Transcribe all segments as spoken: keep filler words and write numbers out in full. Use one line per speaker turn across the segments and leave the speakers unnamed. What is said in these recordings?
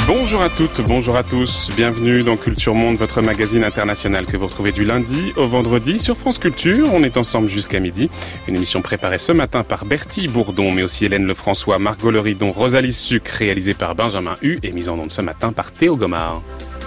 Bonjour à toutes, bonjour à tous, bienvenue dans Culture Monde, votre magazine international que vous retrouvez du lundi au vendredi sur France Culture. On est ensemble jusqu'à midi. Une émission préparée ce matin par Bertie Bourdon, mais aussi Hélène Lefrançois, Margot Leridon, Rosalie Sucre, réalisée par Benjamin Hu et mise en onde ce matin par Théo Gomard.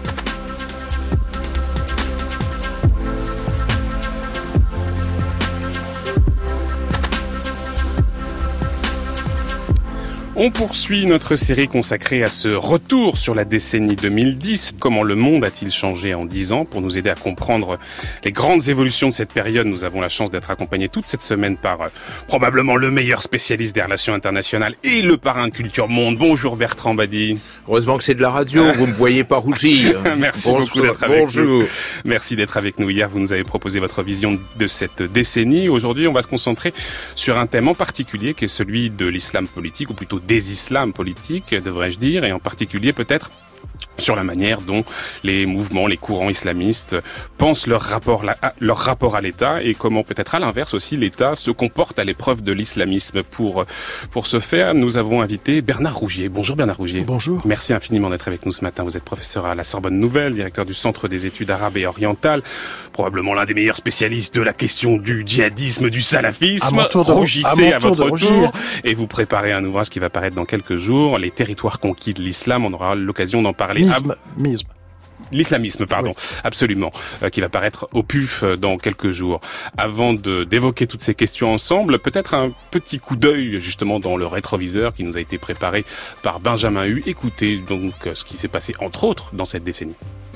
On poursuit notre série consacrée à ce retour sur la décennie deux mille dix. Comment le monde a-t-il changé en dix ans? Pour nous aider à comprendre les grandes évolutions de cette période, nous avons la chance d'être accompagnés toute cette semaine par euh, probablement le meilleur spécialiste des relations internationales et le parrain Culture Monde. Bonjour Bertrand Badi.
Heureusement que c'est de la radio, vous ne me voyez pas rougir.
Merci
Bonjour,
beaucoup d'être avec
bonjour.
nous. Merci d'être avec nous. Hier, vous nous avez proposé votre vision de cette décennie. Aujourd'hui, on va se concentrer sur un thème en particulier qui est celui de l'islam politique, ou plutôt des islams politiques, devrais-je dire, et en particulier peut-être sur la manière dont les mouvements, les courants islamistes pensent leur rapport, à, leur rapport à l'État et comment peut-être à l'inverse aussi l'État se comporte à l'épreuve de l'islamisme. Pour, pour ce faire, nous avons invité Bernard Rougier. Bonjour Bernard Rougier.
Bonjour.
Merci infiniment d'être avec nous ce matin. Vous êtes professeur à la Sorbonne Nouvelle, directeur du Centre des études arabes et orientales, probablement l'un des meilleurs spécialistes de la question du djihadisme, du salafisme.
À mon tour de,
Rougissez
à,
à votre
tour,
tour et vous préparez un ouvrage qui va paraître dans quelques jours, Les territoires conquis de l'islam. On aura l'occasion d'en parler.
Misme, misme.
L'islamisme, pardon, oui. Absolument, euh, qui va paraître au P U F euh, dans quelques jours. Avant de d'évoquer toutes ces questions ensemble, peut-être un petit coup d'œil justement dans le rétroviseur qui nous a été préparé par Benjamin Hu. Écoutez donc euh, ce qui s'est passé entre autres dans cette décennie.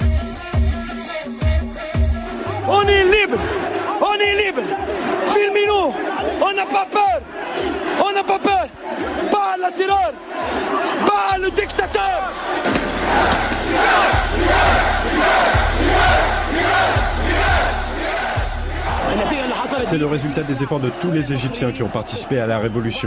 On est libre, on est libre. Filmez-nous, on n'a pas peur, on n'a pas peur. Pas la terreur, pas le dictateur.
C'est le résultat des efforts de tous les Égyptiens qui ont participé à la révolution.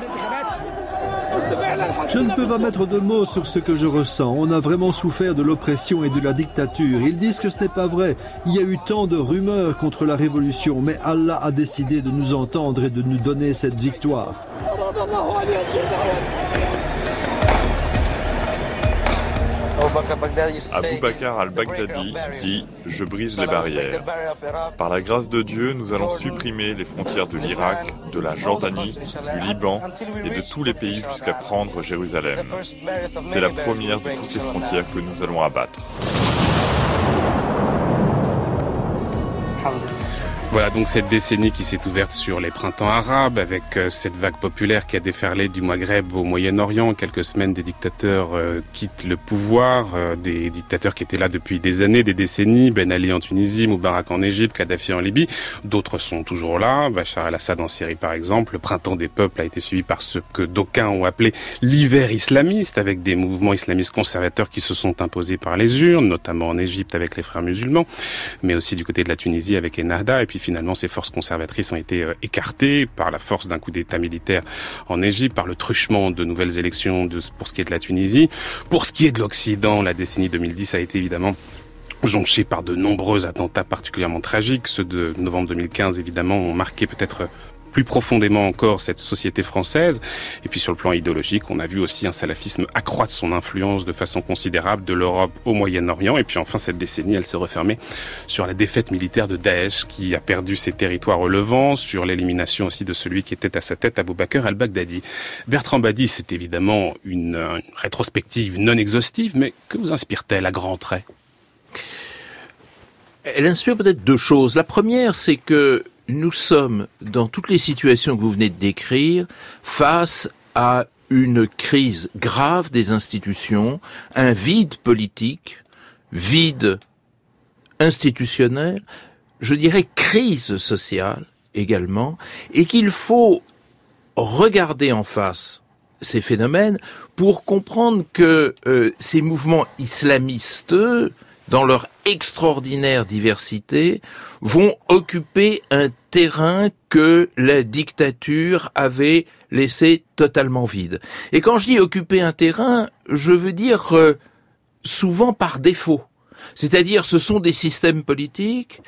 Je ne peux pas mettre de mots sur ce que je ressens. On a vraiment souffert de l'oppression et de la dictature. Ils disent que ce n'est pas vrai. Il y a eu tant de rumeurs contre la révolution, mais Allah a décidé de nous entendre et de nous donner cette victoire.
Abou Bakr al-Baghdadi dit « Je brise les barrières ». Par la grâce de Dieu, nous allons supprimer les frontières de l'Irak, de la Jordanie, du Liban et de tous les pays jusqu'à prendre Jérusalem. C'est la première de toutes les frontières que nous allons abattre.
Voilà donc cette décennie qui s'est ouverte sur les printemps arabes avec euh, cette vague populaire qui a déferlé du Maghreb au Moyen-Orient. En quelques semaines, des dictateurs euh, quittent le pouvoir, euh, des dictateurs qui étaient là depuis des années, des décennies. Ben Ali en Tunisie, Moubarak en Égypte, Kadhafi en Libye. D'autres sont toujours là. Bachar el-Assad en Syrie par exemple. Le printemps des peuples a été suivi par ce que d'aucuns ont appelé l'hiver islamiste, avec des mouvements islamistes conservateurs qui se sont imposés par les urnes, notamment en Égypte avec les frères musulmans, mais aussi du côté de la Tunisie avec Ennahda. Et puis finalement, ces forces conservatrices ont été euh, écartées par la force d'un coup d'État militaire en Égypte, par le truchement de nouvelles élections de, pour ce qui est de la Tunisie. Pour ce qui est de l'Occident, la décennie deux mille dix a été évidemment jonchée par de nombreux attentats particulièrement tragiques. Ceux de novembre deux mille quinze, évidemment, ont marqué peut-être plus profondément encore cette société française. Et puis sur le plan idéologique, on a vu aussi un salafisme accroître son influence de façon considérable de l'Europe au Moyen-Orient. Et puis enfin, cette décennie, elle s'est refermée sur la défaite militaire de Daesh, qui a perdu ses territoires au Levant, sur l'élimination aussi de celui qui était à sa tête, Abou Bakr al-Baghdadi. Bertrand Badi, c'est évidemment une, une rétrospective non exhaustive, mais que vous inspire-t-elle à grands traits?
Elle inspire peut-être deux choses. La première, c'est que nous sommes, dans toutes les situations que vous venez de décrire, face à une crise grave des institutions, un vide politique, vide institutionnel, je dirais crise sociale également, et qu'il faut regarder en face ces phénomènes pour comprendre que euh, ces mouvements islamistes, dans leur extraordinaire diversité, vont occuper un terrain que la dictature avait laissé totalement vide. Et quand je dis occuper un terrain, je veux dire euh, souvent par défaut. C'est-à-dire, ce sont des systèmes politiques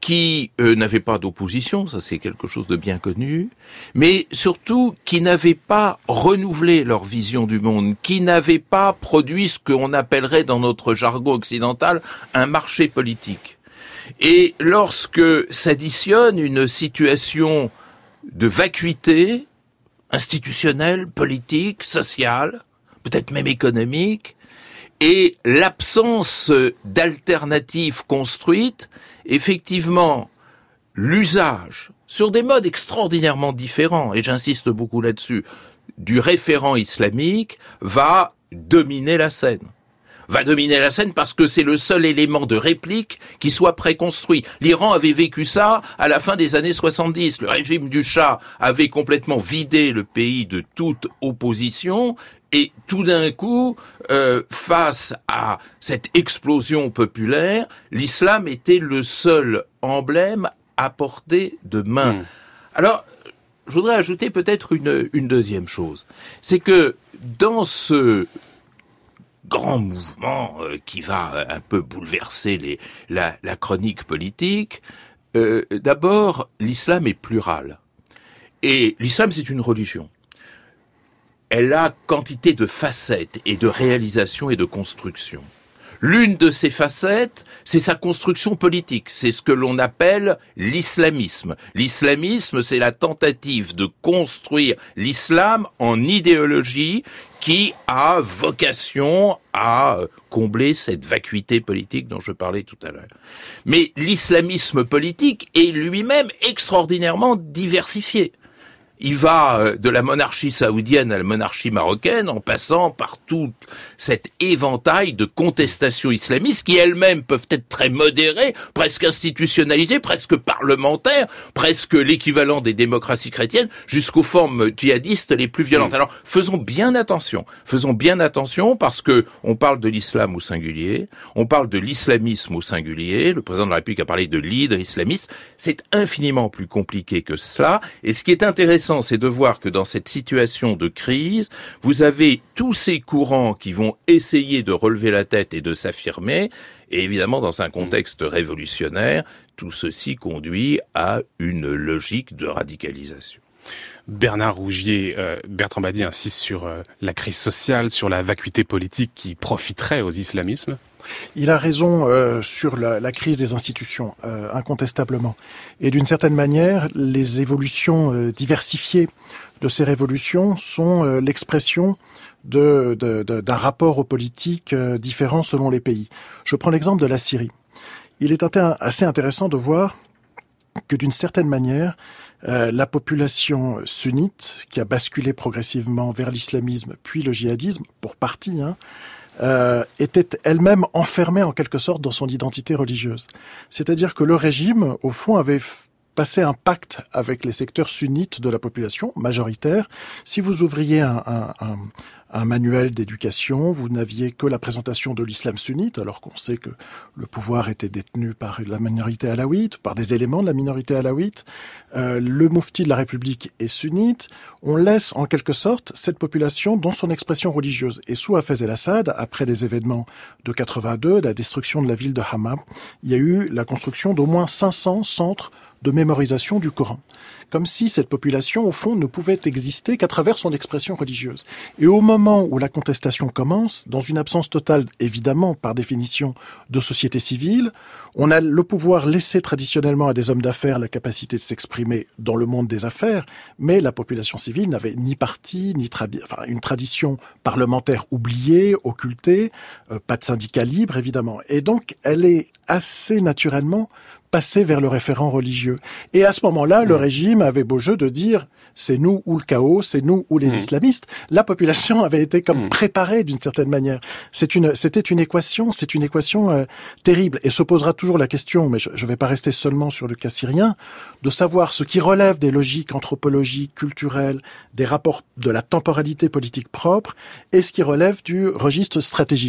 qui euh, n'avaient pas d'opposition, ça c'est quelque chose de bien connu, mais surtout qui n'avaient pas renouvelé leur vision du monde, qui n'avaient pas produit ce qu'on appellerait dans notre jargon occidental un marché politique. Et lorsque s'additionne une situation de vacuité institutionnelle, politique, sociale, peut-être même économique, et l'absence d'alternatives construites, effectivement, l'usage, sur des modes extraordinairement différents, et j'insiste beaucoup là-dessus, du référent islamique, va dominer la scène. Va dominer la scène parce que c'est le seul élément de réplique qui soit préconstruit. L'Iran avait vécu ça à la fin des années soixante-dix. Le régime du Shah avait complètement vidé le pays de toute opposition. Et tout d'un coup, euh, face à cette explosion populaire, l'islam était le seul emblème à portée de main. Mmh. Alors, je voudrais ajouter peut-être une, une deuxième chose. C'est que dans ce grand mouvement euh, qui va un peu bouleverser les, la, la chronique politique, euh, d'abord, l'islam est plural. Et l'islam, c'est une religion. Elle a quantité de facettes et de réalisations et de constructions. L'une de ces facettes, c'est sa construction politique. C'est ce que l'on appelle l'islamisme. L'islamisme, c'est la tentative de construire l'islam en idéologie qui a vocation à combler cette vacuité politique dont je parlais tout à l'heure. Mais l'islamisme politique est lui-même extraordinairement diversifié. Il va de la monarchie saoudienne à la monarchie marocaine, en passant par tout cet éventail de contestations islamistes qui elles-mêmes peuvent être très modérées, presque institutionnalisées, presque parlementaires, presque l'équivalent des démocraties chrétiennes, jusqu'aux formes djihadistes les plus violentes. Mmh. Alors, faisons bien attention. Faisons bien attention parce que on parle de l'islam au singulier, on parle de l'islamisme au singulier, le président de la République a parlé de l'hydre islamiste. C'est infiniment plus compliqué que cela. Et ce qui est intéressant, c'est de voir que dans cette situation de crise, vous avez tous ces courants qui vont essayer de relever la tête et de s'affirmer, et évidemment dans un contexte révolutionnaire, tout ceci conduit à une logique de radicalisation.
Bernard Rougier, euh, Bertrand Badi insiste sur euh, la crise sociale, sur la vacuité politique qui profiterait aux islamismes.
Il a raison euh, sur la, la crise des institutions, euh, incontestablement. Et d'une certaine manière, les évolutions euh, diversifiées de ces révolutions sont euh, l'expression de, de, de, d'un rapport aux politiques euh, différent selon les pays. Je prends l'exemple de la Syrie. Il est inter- assez intéressant de voir que d'une certaine manière, euh, la population sunnite, qui a basculé progressivement vers l'islamisme puis le djihadisme, pour partie, hein, Euh, était elle-même enfermée en quelque sorte dans son identité religieuse. C'est-à-dire que le régime, au fond, avait f- passé un pacte avec les secteurs sunnites de la population, majoritaire. Si vous ouvriez un, un, un, un manuel d'éducation, vous n'aviez que la présentation de l'islam sunnite, alors qu'on sait que le pouvoir était détenu par la minorité alaouite, par des éléments de la minorité alaouite. Euh, le mufti de la République est sunnite. On laisse en quelque sorte cette population dans son expression religieuse. Et sous Hafez el-Assad, après les événements de quatre-vingt-deux, la destruction de la ville de Hama, il y a eu la construction d'au moins cinq cents centres de mémorisation du Coran. Comme si cette population, au fond, ne pouvait exister qu'à travers son expression religieuse. Et au moment où la contestation commence, dans une absence totale, évidemment, par définition, de société civile, on a le pouvoir laissé traditionnellement à des hommes d'affaires la capacité de s'exprimer dans le monde des affaires, mais la population civile n'avait ni parti, ni tradi- enfin, une tradition parlementaire oubliée, occultée, euh, pas de syndicat libre, évidemment. Et donc, elle est assez naturellement passer vers le référent religieux. Et à ce moment-là, mmh. le régime avait beau jeu de dire c'est nous ou le chaos, c'est nous ou les mmh. islamistes. La population avait été comme mmh. préparée d'une certaine manière. C'est une, c'était une équation, c'est une équation euh, terrible. Et se posera toujours la question, mais je ne vais pas rester seulement sur le cas syrien, de savoir ce qui relève des logiques anthropologiques, culturelles, des rapports de la temporalité politique propre, et ce qui relève du registre stratégique.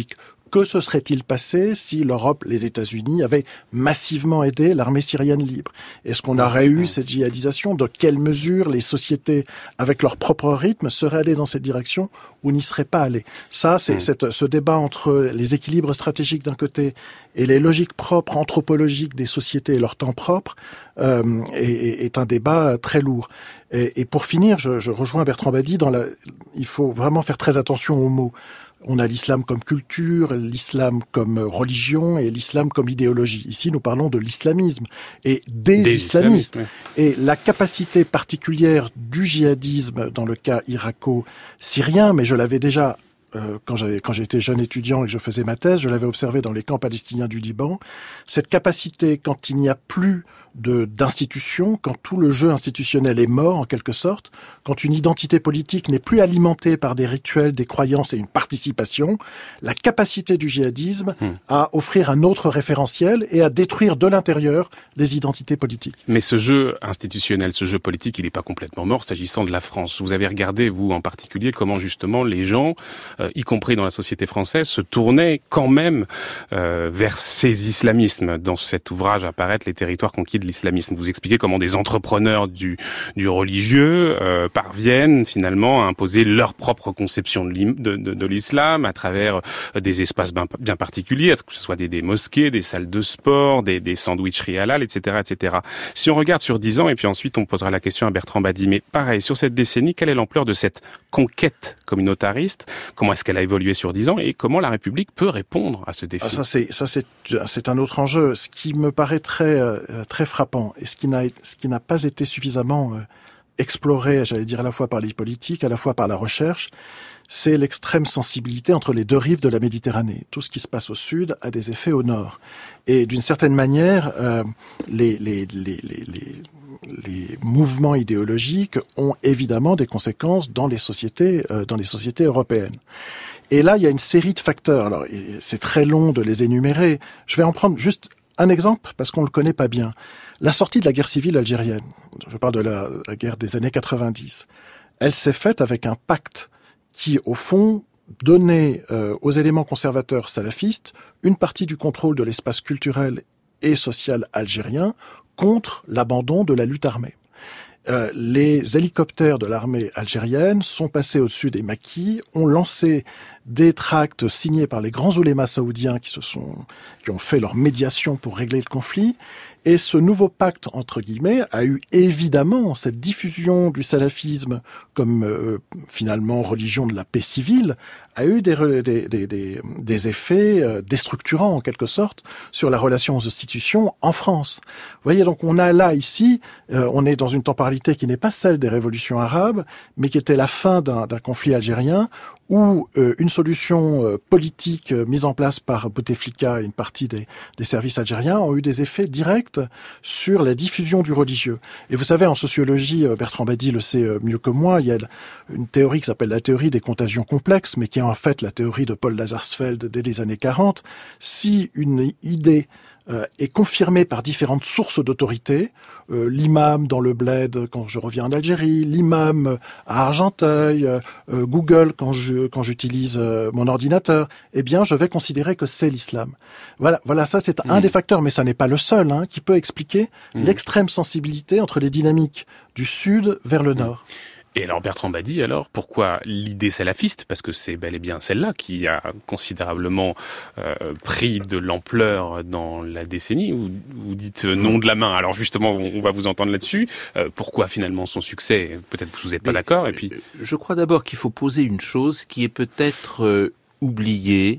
Que se serait-il passé si l'Europe, les États-Unis avaient massivement aidé l'armée syrienne libre? Est-ce qu'on aurait eu cette djihadisation? De quelle mesure les sociétés, avec leur propre rythme, seraient allées dans cette direction ou n'y seraient pas allées? Ça, c'est mmh. cette, ce débat entre les équilibres stratégiques d'un côté et les logiques propres, anthropologiques des sociétés et leur temps propre, euh, est, est un débat très lourd. Et, et pour finir, je, je rejoins Bertrand Badi dans la, il faut vraiment faire très attention aux mots. On a l'islam comme culture, l'islam comme religion et l'islam comme idéologie. Ici, nous parlons de l'islamisme et des, des islamistes. islamistes oui. Et la capacité particulière du djihadisme dans le cas irako-syrien, mais je l'avais déjà, euh, quand j'avais, quand j'étais jeune étudiant et que je faisais ma thèse, je l'avais observé dans les camps palestiniens du Liban. Cette capacité, quand il n'y a plus de, d'institutions, quand tout le jeu institutionnel est mort, en quelque sorte, quand une identité politique n'est plus alimentée par des rituels, des croyances et une participation, la capacité du djihadisme mmh. à offrir un autre référentiel et à détruire de l'intérieur les identités politiques.
Mais ce jeu institutionnel, ce jeu politique, il n'est pas complètement mort s'agissant de la France. Vous avez regardé, vous en particulier, comment justement les gens, euh, y compris dans la société française, se tournaient quand même euh, vers ces islamismes. Dans cet ouvrage apparaissent les territoires conquis de l'islamisme. Vous expliquez comment des entrepreneurs du, du religieux euh, parviennent finalement à imposer leur propre conception de, de, de, de l'islam à travers des espaces bien, bien particuliers, que ce soit des, des mosquées, des salles de sport, des, des sandwicheries halal, et cetera, et cetera. Si on regarde sur dix ans, et puis ensuite on posera la question à Bertrand Badi, mais pareil, sur cette décennie, quelle est l'ampleur de cette conquête communautariste? Comment est-ce qu'elle a évolué sur dix ans et comment la République peut répondre à ce défi?
Ah, ça, c'est, ça c'est, c'est un autre enjeu. Ce qui me paraît très, euh, très frappant et ce qui n'a, ce qui n'a pas été suffisamment euh, exploré, j'allais dire à la fois par les politiques, à la fois par la recherche, c'est l'extrême sensibilité entre les deux rives de la Méditerranée. Tout ce qui se passe au sud a des effets au nord. Et d'une certaine manière, euh, les, les, les, les, les, les mouvements idéologiques ont évidemment des conséquences dans les sociétés, euh, dans les sociétés européennes. Et là, il y a une série de facteurs. Alors, c'est très long de les énumérer. Je vais en prendre juste un exemple parce qu'on le connaît pas bien. La sortie de la guerre civile algérienne. Je parle de la, la guerre des années quatre-vingt-dix. Elle s'est faite avec un pacte qui, au fond, donnait euh, aux éléments conservateurs salafistes une partie du contrôle de l'espace culturel et social algérien contre l'abandon de la lutte armée. Euh, les hélicoptères de l'armée algérienne sont passés au-dessus des maquis, ont lancé des tracts signés par les grands oulémas saoudiens qui se sont, qui ont fait leur médiation pour régler le conflit. Et ce nouveau pacte, entre guillemets, a eu évidemment cette diffusion du salafisme comme euh, finalement religion de la paix civile, a eu des, des, des, des, des effets euh, déstructurants en quelque sorte sur la relation aux institutions en France. Vous voyez, donc on a là ici, euh, on est dans une temporalité qui n'est pas celle des révolutions arabes, mais qui était la fin d'un, d'un conflit algérien où euh, une solution euh, politique euh, mise en place par Bouteflika et une partie des, des services algériens ont eu des effets directs sur la diffusion du religieux. Et vous savez, en sociologie, euh, Bertrand Badi le sait euh, mieux que moi, il y a une théorie qui s'appelle la théorie des contagions complexes, mais qui est en fait la théorie de Paul Lazarsfeld dès les années quarante. Si une idée Euh, est confirmé par différentes sources d'autorité, euh, l'imam dans le bled quand je reviens en Algérie, l'imam à Argenteuil, euh, euh, Google quand je quand j'utilise euh, mon ordinateur, eh bien je vais considérer que c'est l'islam. Voilà, voilà, ça c'est mmh. un des facteurs, mais ça n'est pas le seul hein, qui peut expliquer mmh. l'extrême sensibilité entre les dynamiques du sud vers le mmh. nord.
Et alors Bertrand Badi, alors pourquoi l'idée salafiste, parce que c'est bel et bien celle-là qui a considérablement euh, pris de l'ampleur dans la décennie, vous, vous dites non de la main, alors justement on va vous entendre là-dessus, euh, pourquoi finalement son succès, peut-être que vous n'êtes pas Mais, d'accord, et puis...
Je crois d'abord qu'il faut poser une chose qui est peut-être euh, oubliée,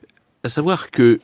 à savoir que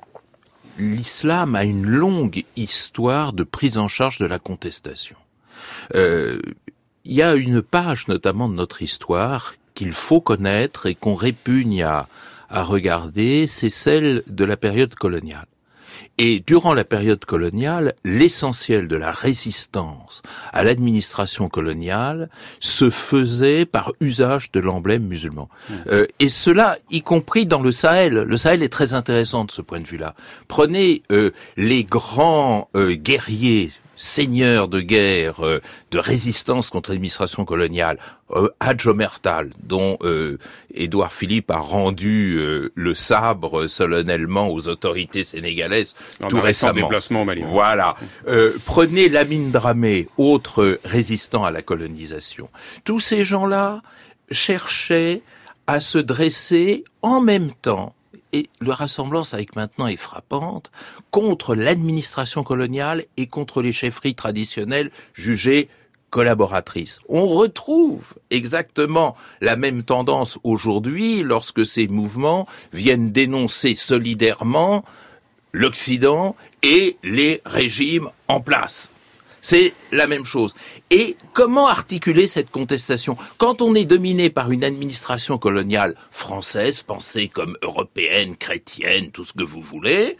l'islam a une longue histoire de prise en charge de la contestation. Euh, Il y a une page, notamment de notre histoire, qu'il faut connaître et qu'on répugne à, à regarder, c'est celle de la période coloniale. Et durant la période coloniale, l'essentiel de la résistance à l'administration coloniale se faisait par usage de l'emblème musulman. Mmh. Euh, et cela, y compris dans le Sahel. Le Sahel est très intéressant de ce point de vue-là. Prenez euh, les grands euh, guerriers seigneur de guerre, euh, de résistance contre l'administration coloniale, euh, Hadj Omertal, dont euh, Édouard Philippe a rendu euh, le sabre solennellement aux autorités sénégalaises
en
tout récemment.
Déplacement au Mali.
Voilà. Euh, prenez Lamine Dramé, autre résistant à la colonisation. Tous ces gens-là cherchaient à se dresser en même temps, et leur ressemblance avec maintenant est frappante, contre l'administration coloniale et contre les chefferies traditionnelles jugées collaboratrices. On retrouve exactement la même tendance aujourd'hui lorsque ces mouvements viennent dénoncer solidairement l'Occident et les régimes en place. C'est la même chose. Et comment articuler cette contestation ? Quand on est dominé par une administration coloniale française, pensée comme européenne, chrétienne, tout ce que vous voulez,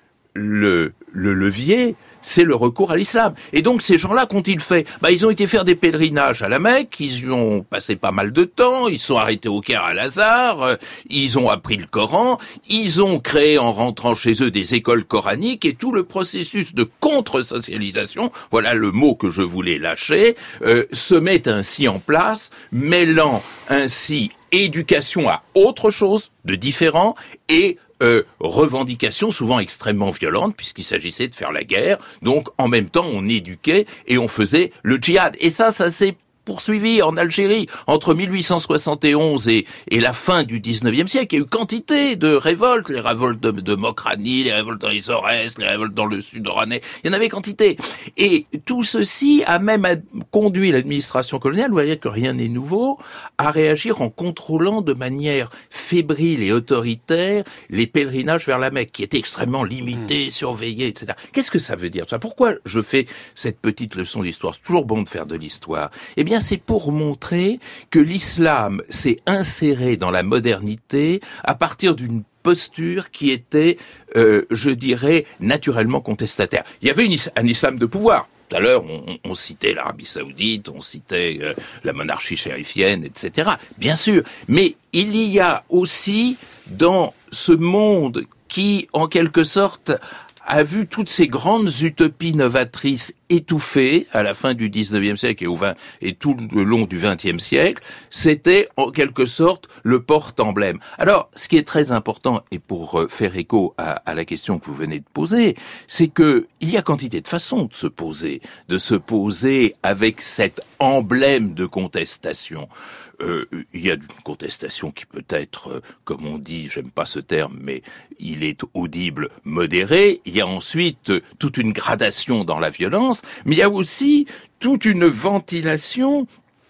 le, le levier, c'est le recours à l'islam. Et donc, ces gens-là, qu'ont-ils fait ? Bah, ils ont été faire des pèlerinages à la Mecque, ils y ont passé pas mal de temps, ils sont arrêtés au Caire à Lazare, euh, ils ont appris le Coran, ils ont créé en rentrant chez eux des écoles coraniques, et tout le processus de contre-socialisation, voilà le mot que je voulais lâcher, euh, se met ainsi en place, mêlant ainsi éducation à autre chose de différent et Euh, revendications souvent extrêmement violentes puisqu'il s'agissait de faire la guerre. Donc, en même temps, on éduquait et on faisait le djihad. Et ça, ça s'est poursuivi en Algérie entre mille huit cent soixante et onze et, et la fin du dix-neuvième siècle. Il y a eu quantité de révoltes, les révoltes de, de Mokrani, les révoltes dans les Aurès, les révoltes dans le sud oranais. Il y en avait quantité. Et tout ceci a même conduit l'administration coloniale, vous voyez que rien n'est nouveau, à réagir en contrôlant de manière fébrile et autoritaire les pèlerinages vers la Mecque, qui étaient extrêmement limités, surveillés, et cetera. Qu'est-ce que ça veut dire ça ? Pourquoi je fais cette petite leçon d'histoire ? C'est toujours bon de faire de l'histoire. Eh bien, c'est pour montrer que l'islam s'est inséré dans la modernité à partir d'une posture qui était, euh, je dirais, naturellement contestataire. Il y avait une, un islam de pouvoir. Tout à l'heure, on, on citait l'Arabie Saoudite, on citait euh, la monarchie chérifienne, et cetera. Bien sûr. Mais il y a aussi, dans ce monde qui, en quelque sorte, a vu toutes ces grandes utopies novatrices étouffées à la fin du dix-neuvième siècle et, au vingt, et tout le long du vingtième siècle, c'était en quelque sorte le porte-emblème. Alors, ce qui est très important, et pour faire écho à, à la question que vous venez de poser, c'est que il y a quantité de façons de se poser, de se poser avec cet emblème de contestation. Euh, il y a une contestation qui peut être, euh, comme on dit, j'aime pas ce terme, mais il est audible, modéré. Il y a ensuite euh, toute une gradation dans la violence, mais il y a aussi toute une ventilation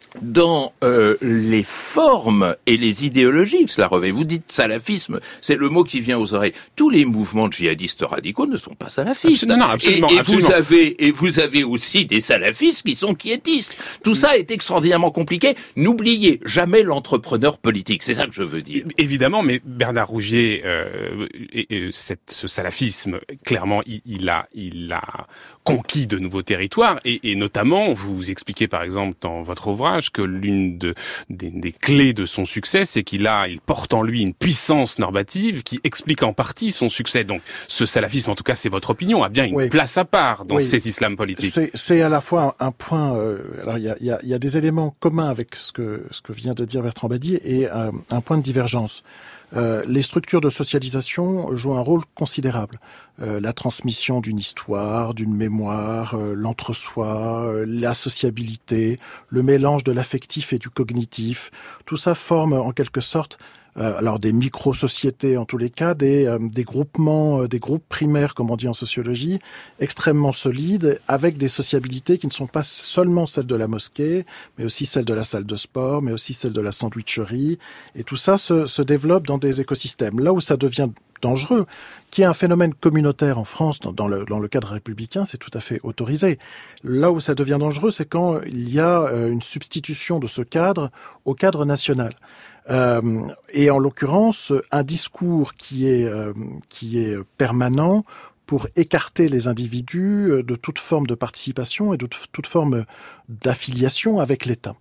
dans euh, les formes et les idéologies que cela revêt. Vous dites salafisme, c'est le mot qui vient aux oreilles. Tous les mouvements djihadistes radicaux ne sont pas salafistes.
Non, non, absolument,
et, et
absolument.
vous avez et vous avez aussi des salafistes qui sont quiétistes. Tout ça est extraordinairement compliqué. N'oubliez jamais l'entrepreneur politique. C'est ça que je veux dire.
Évidemment, mais Bernard Rougier, euh, et, et cette, ce salafisme, clairement, il, il a, il a conquis de nouveaux territoires, et, et notamment, vous expliquez par exemple dans votre ouvrage que l'une de, des, des clés de son succès, c'est qu'il a, il porte en lui une puissance normative qui explique en partie son succès. Donc, ce salafisme, en tout cas, c'est votre opinion, a bien une
oui.
place à part dans
oui.
ces islams politiques.
C'est, c'est à la fois un, un point. Euh, alors, il y a, y, a, y a des éléments communs avec ce que ce que vient de dire Bertrand Badier et euh, un point de divergence. Euh, les structures de socialisation jouent un rôle considérable. Euh, la transmission d'une histoire, d'une mémoire, euh, l'entre-soi, euh, la sociabilité, le mélange de l'affectif et du cognitif, tout ça forme en quelque sorte Euh, alors des micro-sociétés en tous les cas, des, euh, des groupements, euh, des groupes primaires, comme on dit en sociologie, extrêmement solides, avec des sociabilités qui ne sont pas seulement celles de la mosquée, mais aussi celles de la salle de sport, mais aussi celles de la sandwicherie. Et tout ça se, se développe dans des écosystèmes. Là où ça devient dangereux, qui est un phénomène communautaire en France, dans, dans, le, dans le cadre républicain, c'est tout à fait autorisé. Là où ça devient dangereux, c'est quand il y a euh, une substitution de ce cadre au cadre national. Euh, et en l'occurrence, un discours qui est euh, qui est permanent pour écarter les individus de toute forme de participation et de toute forme d'affiliation avec l'État.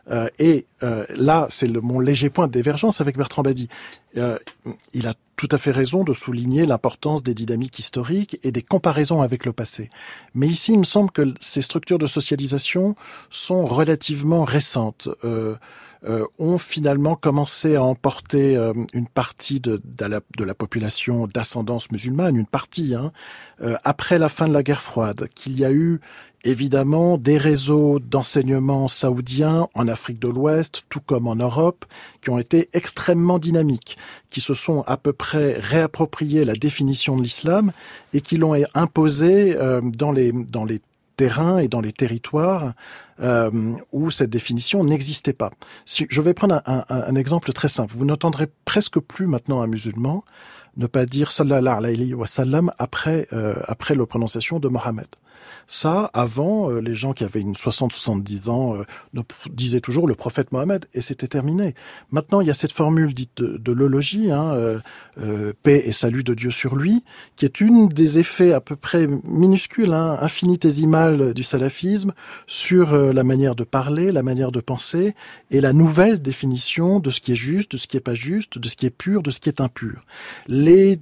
Euh, et euh, là, c'est le, mon léger point de divergence avec Bertrand Badi. Euh, il a tout à fait raison de souligner l'importance des dynamiques historiques et des comparaisons avec le passé. Mais ici, il me semble que ces structures de socialisation sont relativement récentes. Euh, Euh, ont finalement commencé à emporter euh, une partie de, de, la, de la population d'ascendance musulmane, une partie, hein, euh, après la fin de la guerre froide, qu'il y a eu évidemment des réseaux d'enseignement saoudiens en Afrique de l'Ouest, tout comme en Europe, qui ont été extrêmement dynamiques, qui se sont à peu près réapproprié la définition de l'islam et qui l'ont imposée euh, dans les, dans les terrains et dans les territoires euh, où cette définition n'existait pas. Si, je vais prendre un, un, un exemple très simple. Vous n'entendrez presque plus maintenant un musulman ne pas dire sallallahu alayhi wa sallam après, euh, après la prononciation de Mohammed. Ça, avant, euh, les gens qui avaient une soixante soixante-dix ans euh, ne, disaient toujours le prophète Mohammed, et c'était terminé. Maintenant, il y a cette formule dite de, de l'eulogie, hein, euh, euh, paix et salut de Dieu sur lui, qui est une des effets à peu près minuscules, hein, infinitésimales du salafisme sur euh, la manière de parler, la manière de penser, et la nouvelle définition de ce qui est juste, de ce qui est pas juste, de ce qui est pur, de ce qui est impur. Les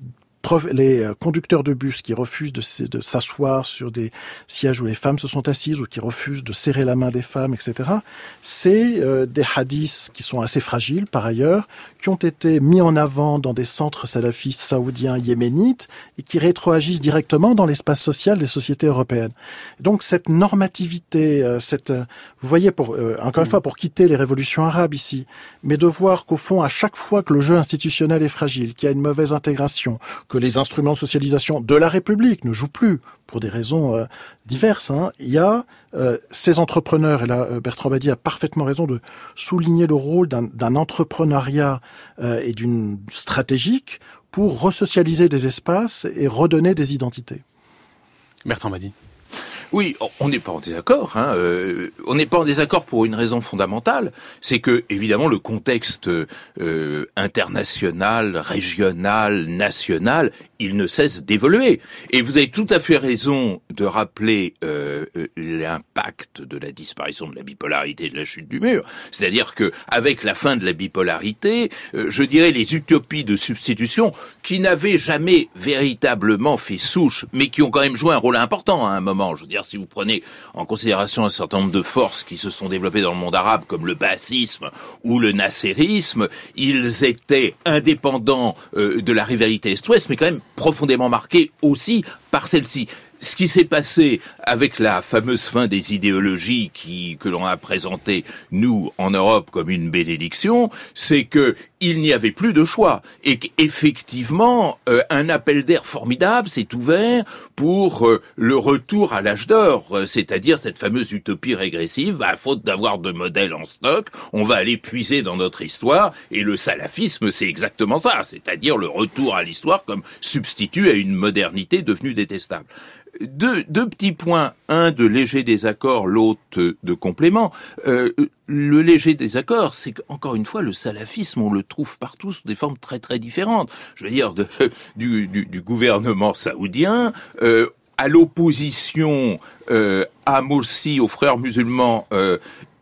les conducteurs de bus qui refusent de, de s'asseoir sur des sièges où les femmes se sont assises ou qui refusent de serrer la main des femmes, et cetera, c'est euh, des hadiths qui sont assez fragiles par ailleurs, qui ont été mis en avant dans des centres salafistes saoudiens yéménites et qui rétroagissent directement dans l'espace social des sociétés européennes. Donc cette normativité, euh, cette, euh, vous voyez, pour, euh, encore une fois, pour quitter les révolutions arabes ici, mais de voir qu'au fond, à chaque fois que le jeu institutionnel est fragile, qu'il y a une mauvaise intégration, que les instruments de socialisation de la République ne jouent plus, pour des raisons euh, diverses, hein, il y a euh, ces entrepreneurs, et là Bertrand Badi a parfaitement raison de souligner le rôle d'un, d'un entrepreneuriat euh, et d'une stratégique pour resocialiser des espaces et redonner des identités.
Bertrand Badi.
Oui, on n'est pas en désaccord. Hein. Euh, on n'est pas en désaccord pour une raison fondamentale, c'est que évidemment le contexte euh, international, régional, national, il ne cesse d'évoluer. Et vous avez tout à fait raison de rappeler euh, l'impact de la disparition de la bipolarité et de la chute du mur. C'est-à-dire que avec la fin de la bipolarité, euh, je dirais les utopies de substitution qui n'avaient jamais véritablement fait souche, mais qui ont quand même joué un rôle important à un moment. Je veux dire, si vous prenez en considération un certain nombre de forces qui se sont développées dans le monde arabe, comme le baasisme ou le nasserisme, ils étaient indépendants euh, de la rivalité Est-Ouest, mais quand même profondément marqués aussi par celle-ci. Ce qui s'est passé avec la fameuse fin des idéologies qui, que l'on a présentée, nous, en Europe, comme une bénédiction, c'est que il n'y avait plus de choix. Et qu'effectivement, euh, un appel d'air formidable s'est ouvert pour euh, le retour à l'âge d'or, euh, c'est-à-dire cette fameuse utopie régressive. Bah, à faute d'avoir de modèles en stock, on va aller puiser dans notre histoire. Et le salafisme, c'est exactement ça, c'est-à-dire le retour à l'histoire comme substitut à une modernité devenue détestable. Deux, deux petits points, un de léger désaccord, l'autre de complément. Euh, le léger désaccord, c'est qu'encore une fois, le salafisme, on le trouve partout sous des formes très très différentes. Je veux dire, de, du, du, du gouvernement saoudien euh, à l'opposition euh, à Morsi, aux frères musulmans, euh,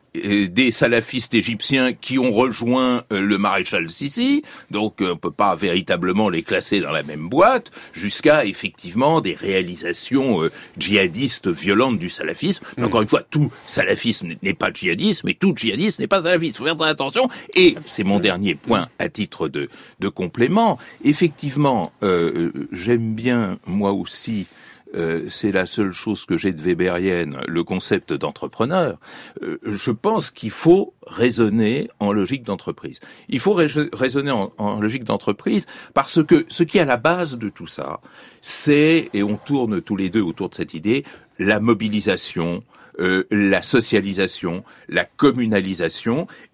des salafistes égyptiens qui ont rejoint le maréchal Sissi, donc on peut pas véritablement les classer dans la même boîte, jusqu'à effectivement des réalisations euh, djihadistes violentes du salafisme. Mais mmh. Encore une fois, tout salafisme n'est pas djihadisme, mais tout djihadisme n'est pas salafiste. Faut faire très attention. Et c'est mon dernier point à titre de, de complément. Effectivement, euh, j'aime bien moi aussi. Euh, c'est la seule chose que j'ai de weberienne, le concept d'entrepreneur. Euh, je pense qu'il faut raisonner en logique d'entreprise. Il faut ra- raisonner en, en logique d'entreprise parce que ce qui est à la base de tout ça, c'est, et on tourne tous les deux autour de cette idée, la mobilisation, euh, la socialisation, la communalisation et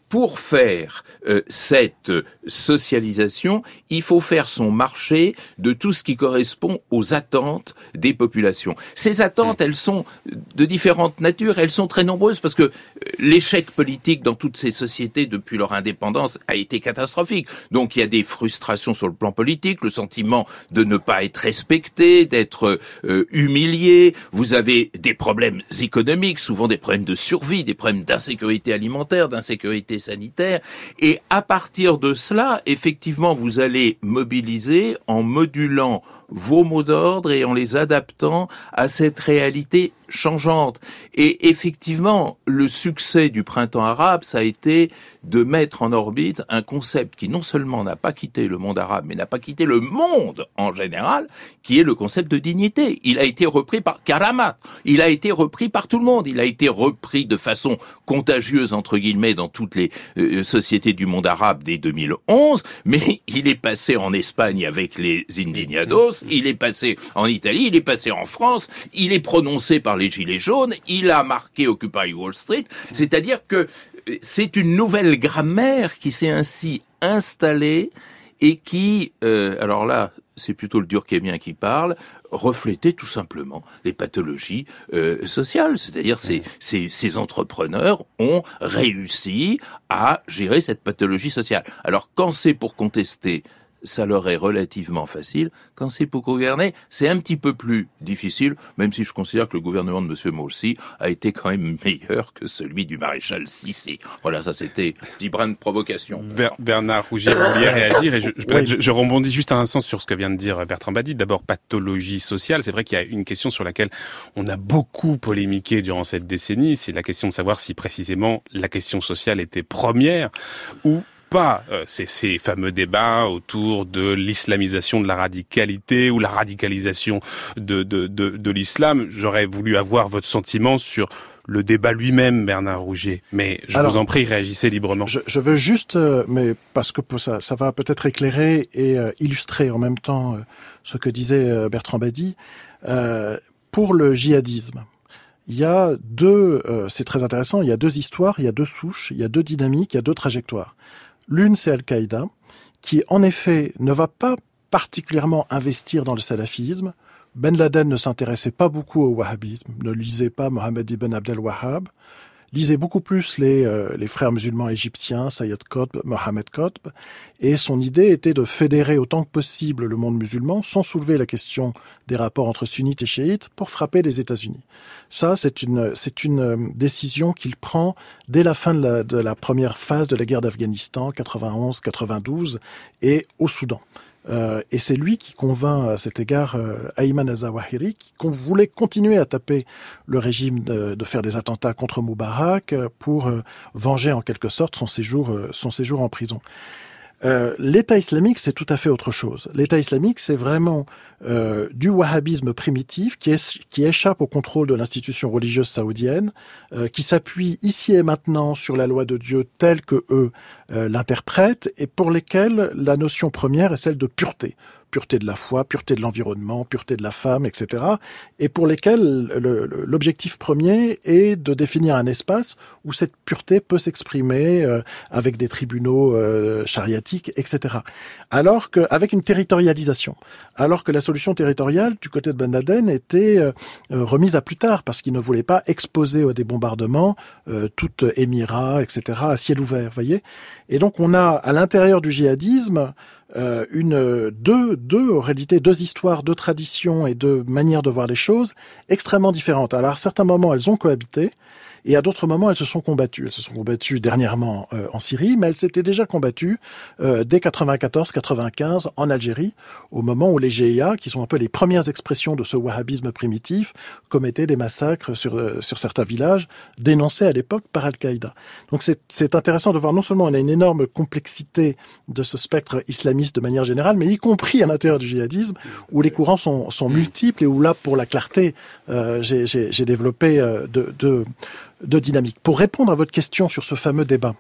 pour faire euh, cette socialisation, il faut faire son marché de tout ce qui correspond aux attentes des populations. Ces attentes, elles sont de différentes natures, elles sont très nombreuses parce que l'échec politique dans toutes ces sociétés depuis leur indépendance a été catastrophique. Donc il y a des frustrations sur le plan politique, le sentiment de ne pas être respecté, d'être euh, humilié. Vous avez des problèmes économiques, souvent des problèmes de survie, des problèmes d'insécurité alimentaire, d'insécurité sanitaire. Et à partir de cela, effectivement, vous allez mobiliser en modulant vos mots d'ordre et en les adaptant à cette réalité changeante. Et effectivement, le succès du printemps arabe, ça a été de mettre en orbite un concept qui non seulement n'a pas quitté le monde arabe, mais n'a pas quitté le monde en général, qui est le concept de dignité. Il a été repris par Karamat, il a été repris par tout le monde, il a été repris de façon contagieuse, entre guillemets, dans toutes les euh, sociétés du monde arabe dès deux mille onze, mais il est passé en Espagne avec les Indignados, il est passé en Italie, il est passé en France, il est prononcé par les Gilets jaunes, il a marqué Occupy Wall Street, c'est-à-dire que c'est une nouvelle grammaire qui s'est ainsi installée et qui, euh, alors là, c'est plutôt le Durkheimien qui parle, reflétait tout simplement les pathologies euh, sociales. C'est-à-dire ces, ces, ces entrepreneurs ont réussi à gérer cette pathologie sociale. Alors quand c'est pour contester, ça leur est relativement facile. Quand c'est pour gouverner, c'est un petit peu plus difficile, même si je considère que le gouvernement de M. Morsi a été quand même meilleur que celui du maréchal Sissi. Voilà, ça c'était un petit brin de provocation.
Ber- Bernard Rougier, vous vouliez réagir et je, je, oui. je, je rebondis juste à un sens sur ce que vient de dire Bertrand Badi. D'abord, pathologie sociale. C'est vrai qu'il y a une question sur laquelle on a beaucoup polémiqué durant cette décennie. C'est la question de savoir si précisément la question sociale était première ou pas. Euh, c'est ces fameux débats autour de l'islamisation de la radicalité ou la radicalisation de, de, de, de l'islam. J'aurais voulu avoir votre sentiment sur le débat lui-même, Bernard Rougier. Mais je Alors, vous en prie, réagissez librement.
Je, je veux juste, euh, mais parce que ça, ça va peut-être éclairer et euh, illustrer en même temps euh, ce que disait euh, Bertrand Badi, euh, pour le djihadisme. Il y a deux, euh, c'est très intéressant, il y a deux histoires, il y a deux souches, il y a deux dynamiques, il y a deux trajectoires. L'une, c'est Al-Qaïda, qui, en effet, ne va pas particulièrement investir dans le salafisme. Ben Laden ne s'intéressait pas beaucoup au wahhabisme, ne lisait pas Mohammed ibn Abdel Wahhab, lisait beaucoup plus les, euh, les frères musulmans égyptiens, Sayyid Qutb, Mohammed Qutb, et son idée était de fédérer autant que possible le monde musulman sans soulever la question des rapports entre sunnites et chiites pour frapper les États-Unis. Ça, c'est une, c'est une décision qu'il prend dès la fin de la, de la première phase de la guerre d'Afghanistan, quatre-vingt-onze quatre-vingt-douze, et au Soudan. Euh, et c'est lui qui convainc à cet égard euh, Ayman al-Zawahiri, qui qu'on voulait continuer à taper le régime de, de faire des attentats contre Moubarak pour euh, venger en quelque sorte son séjour, euh, son séjour en prison. Euh, L'État islamique, c'est tout à fait autre chose. L'État islamique, c'est vraiment euh, du wahhabisme primitif qui, est, qui échappe au contrôle de l'institution religieuse saoudienne, euh, qui s'appuie ici et maintenant sur la loi de Dieu telle que eux euh, l'interprètent et pour lesquels la notion première est celle de pureté. Pureté de la foi, pureté de l'environnement, pureté de la femme, et cetera. Et pour lesquels le, le, l'objectif premier est de définir un espace où cette pureté peut s'exprimer euh, avec des tribunaux euh, chariatiques, et cetera. Alors que, avec une territorialisation, alors que la solution territoriale du côté de Ben Laden était euh, remise à plus tard parce qu'il ne voulait pas exposer à des bombardements euh, tout émirat, et cetera, à ciel ouvert, voyez. Et donc on a à l'intérieur du djihadisme Euh, une, deux, deux, en réalité, deux histoires, deux traditions et deux manières de voir les choses extrêmement différentes. Alors, à certains moments, elles ont cohabité, et à d'autres moments, elles se sont combattues. Elles se sont combattues dernièrement euh, en Syrie, mais elles s'étaient déjà combattues euh, dès quatre-vingt-quatorze quatre-vingt-quinze en Algérie, au moment où les G I A, qui sont un peu les premières expressions de ce wahhabisme primitif, commettaient des massacres sur, euh, sur certains villages, dénoncés à l'époque par Al-Qaïda. Donc c'est, c'est intéressant de voir, non seulement on a une énorme complexité de ce spectre islamiste de manière générale, mais y compris à l'intérieur du djihadisme, où les courants sont, sont multiples et où là, pour la clarté, euh, j'ai, j'ai, j'ai développé euh, de... de de dynamique. Pour répondre à votre question sur ce fameux débat,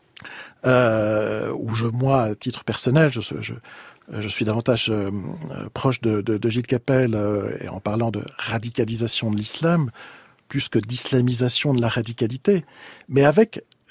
euh, où je, moi, à titre personnel, je, je, je suis davantage euh, proche de, de, de Gilles Kepel, euh, et en parlant de radicalisation de l'islam, plus que d'islamisation de la radicalité, mais avec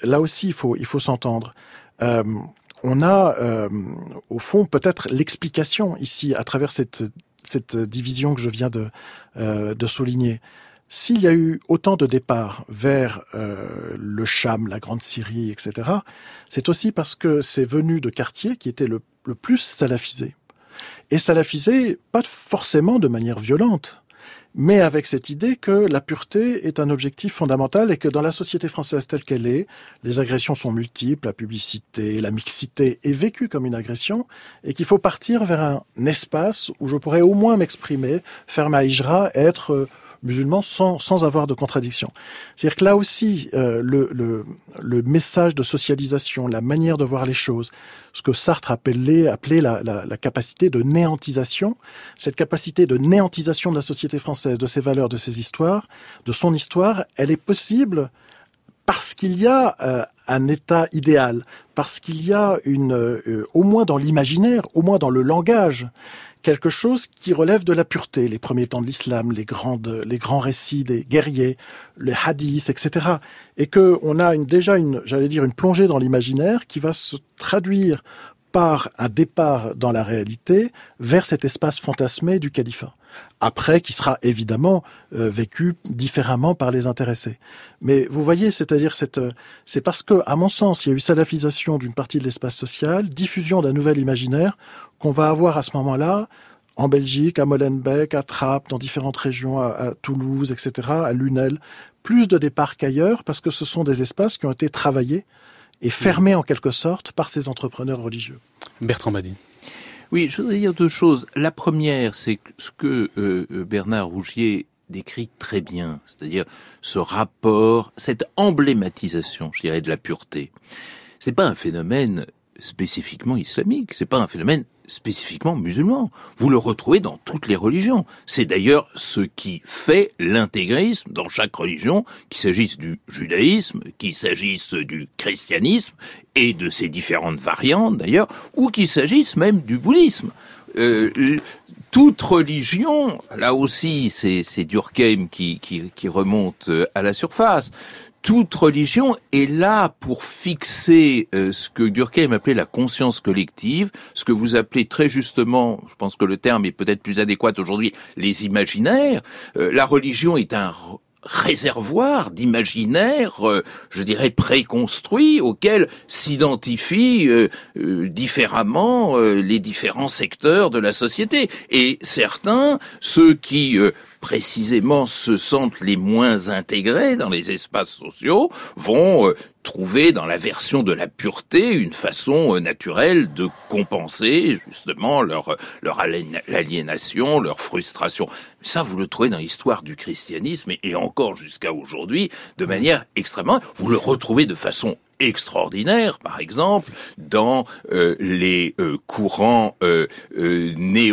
là aussi, il faut, il faut s'entendre. Euh, on a, euh, au fond, peut-être l'explication ici, à travers cette, cette division que je viens de, euh, de souligner. S'il y a eu autant de départs vers euh, le Cham, la Grande Syrie, et cetera, c'est aussi parce que c'est venu de quartiers qui étaient le, le plus salafisés. Et salafisés, pas forcément de manière violente, mais avec cette idée que la pureté est un objectif fondamental et que dans la société française telle qu'elle est, les agressions sont multiples, la publicité, la mixité est vécue comme une agression, et qu'il faut partir vers un espace où je pourrais au moins m'exprimer, faire ma hijra, être euh, musulman sans, sans avoir de contradiction. C'est-à-dire que là aussi, euh, le, le, le message de socialisation, la manière de voir les choses, ce que Sartre appelait, appelait la, la, la capacité de néantisation, cette capacité de néantisation de la société française, de ses valeurs, de ses histoires, de son histoire, elle est possible parce qu'il y a euh, un état idéal, parce qu'il y a une, euh, au moins dans l'imaginaire, au moins dans le langage, quelque chose qui relève de la pureté, les premiers temps de l'islam, les grandes, les grands récits des guerriers, les hadiths, et cetera. Et que on a une, déjà une, j'allais dire, une plongée dans l'imaginaire qui va se traduire par un départ dans la réalité vers cet espace fantasmé du califat. Après, qui sera évidemment euh, vécu différemment par les intéressés. Mais vous voyez, c'est-à-dire, cette, c'est parce que, à mon sens, il y a eu salafisation d'une partie de l'espace social, diffusion d'un nouvel imaginaire, qu'on va avoir à ce moment-là, en Belgique, à Molenbeek, à Trappes, dans différentes régions, à, à Toulouse, et cetera, à Lunel, plus de départs qu'ailleurs, parce que ce sont des espaces qui ont été travaillés et fermés en quelque sorte par ces entrepreneurs religieux.
Bertrand Badie.
Oui, je voudrais dire deux choses. La première, c'est ce que euh, Bernard Rougier décrit très bien, c'est-à-dire ce rapport, cette emblématisation, je dirais, de la pureté. C'est pas un phénomène spécifiquement islamique, c'est pas un phénomène spécifiquement musulman. Vous le retrouvez dans toutes les religions. C'est d'ailleurs ce qui fait l'intégrisme dans chaque religion, qu'il s'agisse du judaïsme, qu'il s'agisse du christianisme et de ses différentes variantes d'ailleurs, ou qu'il s'agisse même du bouddhisme. Euh, toute religion, là aussi c'est, c'est Durkheim qui, qui, qui remonte à la surface, toute religion est là pour fixer euh, ce que Durkheim appelait la conscience collective, ce que vous appelez très justement, je pense que le terme est peut-être plus adéquat aujourd'hui, les imaginaires. Euh, la religion est un réservoir d'imaginaires, euh, je dirais préconstruits, auxquels s'identifient euh, euh, différemment euh, les différents secteurs de la société. Et certains, ceux qui euh, précisément se sentent les moins intégrés dans les espaces sociaux, vont euh, trouver dans la version de la pureté une façon euh, naturelle de compenser justement leur leur aliénation, leur frustration. Ça, vous le trouvez dans l'histoire du christianisme et, et encore jusqu'à aujourd'hui de manière extrêmement... Vous le retrouvez de façon extraordinaire, par exemple, dans euh, les euh, courants euh, euh,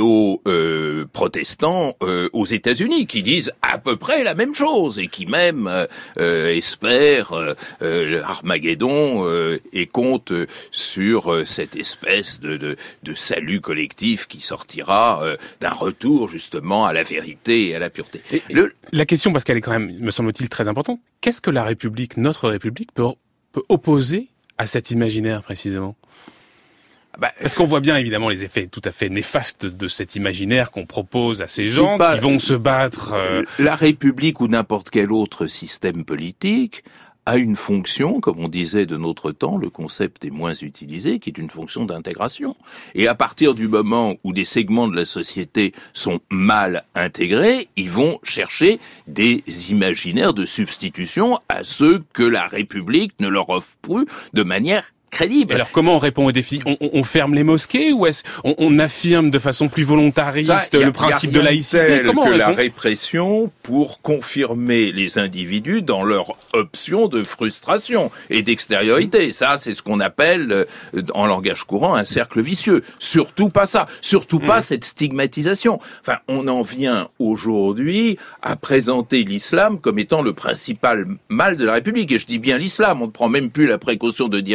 néo-protestants euh, euh, aux États-Unis, qui disent à peu près la même chose et qui même euh, euh, espèrent euh, euh, Armageddon euh, et comptent sur euh, cette espèce de, de, de salut collectif qui sortira euh, d'un retour justement à la vérité et à la pureté.
Et, Le... La question, parce qu'elle est quand même, me semble-t-il, très importante, qu'est-ce que la République, notre République, peut peut opposer à cet imaginaire précisément? Bah, Parce qu'on voit bien évidemment les effets tout à fait néfastes de cet imaginaire qu'on propose à ces gens pas, qui vont se battre. Euh...
La République ou n'importe quel autre système politique a une fonction, comme on disait de notre temps, le concept est moins utilisé, qui est une fonction d'intégration. Et à partir du moment où des segments de la société sont mal intégrés, ils vont chercher des imaginaires de substitution à ceux que la République ne leur offre plus de manière crédible.
Alors comment on répond aux défis? on, on ferme les mosquées ou est-ce on, on affirme de façon plus volontariste Ça, a, le principe de laïcité?
Comment que la répression pour confirmer les individus dans leur option de frustration et d'extériorité. Ça, c'est ce qu'on appelle en langage courant un cercle vicieux. Surtout pas ça. Surtout pas mmh. cette stigmatisation. Enfin, on en vient aujourd'hui à présenter l'islam comme étant le principal mal de la République. Et je dis bien l'islam. On ne prend même plus la précaution de dire l'islamisme.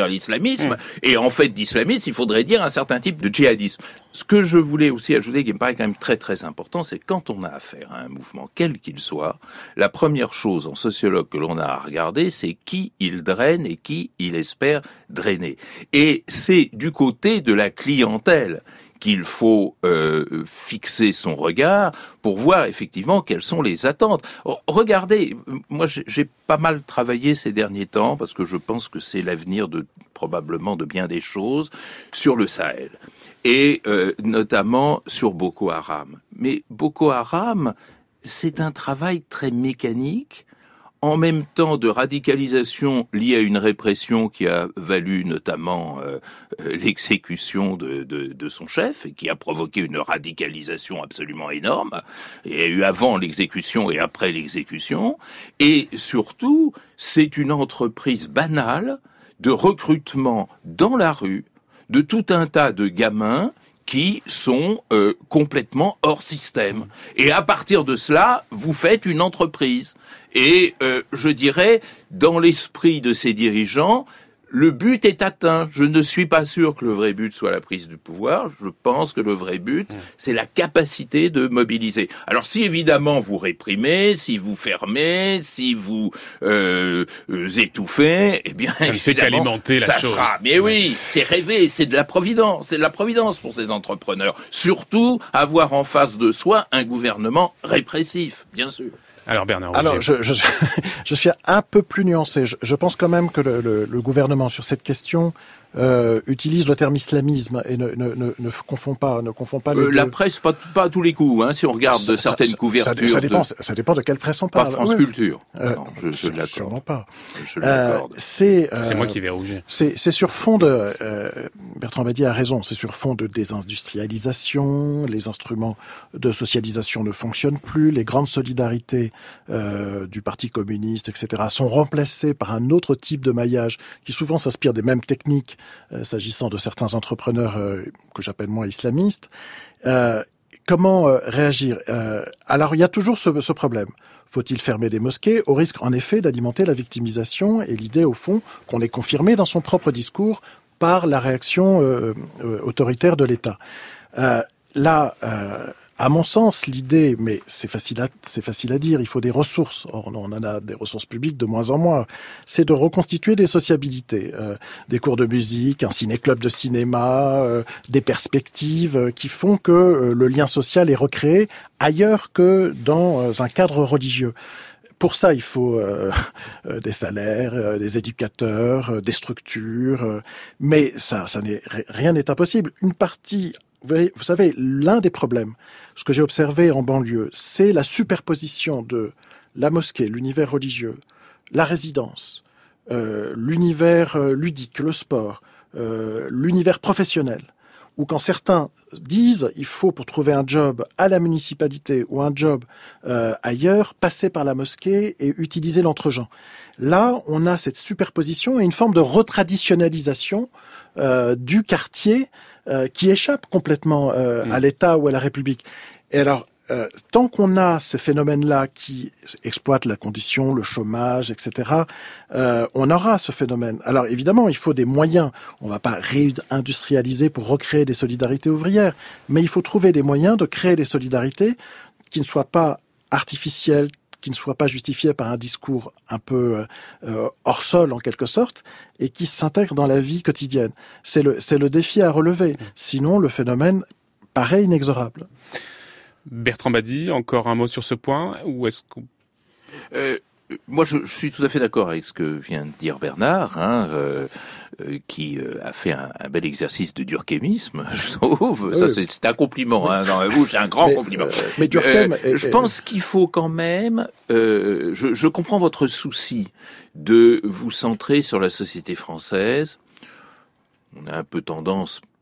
d'islamisme.
Mmh.
Et en fait, d'islamisme, il faudrait dire un certain type de djihadisme. Ce que je voulais aussi ajouter, qui me paraît quand même très très important, c'est quand on a affaire à un mouvement, quel qu'il soit, la première chose en sociologue que l'on a à regarder, c'est qui il draine et qui il espère drainer. Et c'est du côté de la clientèle qu'il faut euh, fixer son regard pour voir effectivement quelles sont les attentes. Oh, regardez, moi j'ai pas mal travaillé ces derniers temps, parce que je pense que c'est l'avenir de probablement de bien des choses, sur le Sahel, et euh, notamment sur Boko Haram. Mais Boko Haram, c'est un travail très mécanique, en même temps de radicalisation liée à une répression qui a valu notamment euh, l'exécution de, de, de son chef et qui a provoqué une radicalisation absolument énorme. Il y a eu avant l'exécution et après l'exécution. Et surtout, c'est une entreprise banale de recrutement dans la rue de tout un tas de gamins qui sont euh, complètement hors système. Et à partir de cela, vous faites une entreprise. Et euh, je dirais, dans l'esprit de ces dirigeants, le but est atteint. Je ne suis pas sûr que le vrai but soit la prise du pouvoir. Je pense que le vrai but, mmh. c'est la capacité de mobiliser. Alors si évidemment vous réprimez, si vous fermez, si vous euh, euh, étouffez, eh bien
ça ne fait qu'alimenter la
ça
chose.
Sera. Mais oui, c'est rêver, c'est de la providence, c'est de la providence pour ces entrepreneurs. Surtout avoir en face de soi un gouvernement répressif, bien sûr.
Alors Bernard
Rougier. Alors je, je, je suis un peu plus nuancé. Je, je pense quand même que le, le, le gouvernement sur cette question euh, utilise le terme islamisme et ne, ne, ne, ne confond pas, ne confond pas les
euh,
deux.
La presse, pas, pas à tous les coups. Hein, si on regarde ça, de certaines
ça,
couvertures,
ça, ça dépend.
De...
Ça dépend de quelle presse on parle.
Pas France
ouais.
Culture.
Euh,
non, je, je l'accorde.
Sûrement pas.
Je l'accorde.
Euh, c'est,
euh, c'est moi qui vais rougir. C'est,
c'est sur fond de. Euh, Bertrand Badi a raison. C'est sur fond de désindustrialisation. Les instruments de socialisation ne fonctionnent plus. Les grandes solidarités euh, du Parti communiste, et cetera, sont remplacées par un autre type de maillage qui souvent s'inspire des mêmes techniques, euh, s'agissant de certains entrepreneurs euh, que j'appelle moi islamistes. Euh, comment euh, réagir euh, Alors, il y a toujours ce, ce problème. Faut-il fermer des mosquées, au risque, en effet, d'alimenter la victimisation et l'idée, au fond, qu'on est confirmé dans son propre discours par la réaction euh, euh, autoritaire de l'État. Euh, là, euh, à mon sens, l'idée, mais c'est facile à, c'est facile à dire, il faut des ressources. Or, on en a des ressources publiques de moins en moins. C'est de reconstituer des sociabilités, euh, des cours de musique, un ciné-club de cinéma, euh, des perspectives euh, qui font que euh, le lien social est recréé ailleurs que dans euh, un cadre religieux. Pour ça, il faut euh, euh, des salaires, euh, des éducateurs, euh, des structures, euh, mais ça, ça n'est rien n'est impossible. Une partie Vous, voyez, vous savez, l'un des problèmes, ce que j'ai observé en banlieue, c'est la superposition de la mosquée, l'univers religieux, la résidence, euh, l'univers euh, ludique, le sport, euh, l'univers professionnel. Ou quand certains disent il faut, pour trouver un job à la municipalité ou un job euh, ailleurs, passer par la mosquée et utiliser l'entre-gens. Là, on a cette superposition et une forme de retraditionnalisation euh, du quartier euh, qui échappe complètement euh, mmh. à l'État ou à la République. Et alors, euh, tant qu'on a ces phénomènes-là qui exploitent la condition, le chômage, et cetera, euh, on aura ce phénomène. Alors évidemment, il faut des moyens. On ne va pas réindustrialiser pour recréer des solidarités ouvrières, mais il faut trouver des moyens de créer des solidarités qui ne soient pas artificielles, qui ne soient pas justifiées par un discours un peu euh, hors sol en quelque sorte, et qui s'intègrent dans la vie quotidienne. C'est le, c'est le défi à relever. Sinon, le phénomène paraît inexorable.
Bertrand Badi, encore un mot sur ce point, ou est-ce qu'on...
Euh, moi, je, je suis tout à fait d'accord avec ce que vient de dire Bernard, hein, euh, euh, qui euh, a fait un, un bel exercice de durkhemisme, je trouve. Oui, ça, c'est, c'est un compliment, hein, dans ma bouche, c'est un grand mais, compliment. Euh,
mais Durkheim...
Euh, est, je est... pense qu'il faut quand même... Euh, je, je comprends votre souci de vous centrer sur la société française. On a un peu tendance...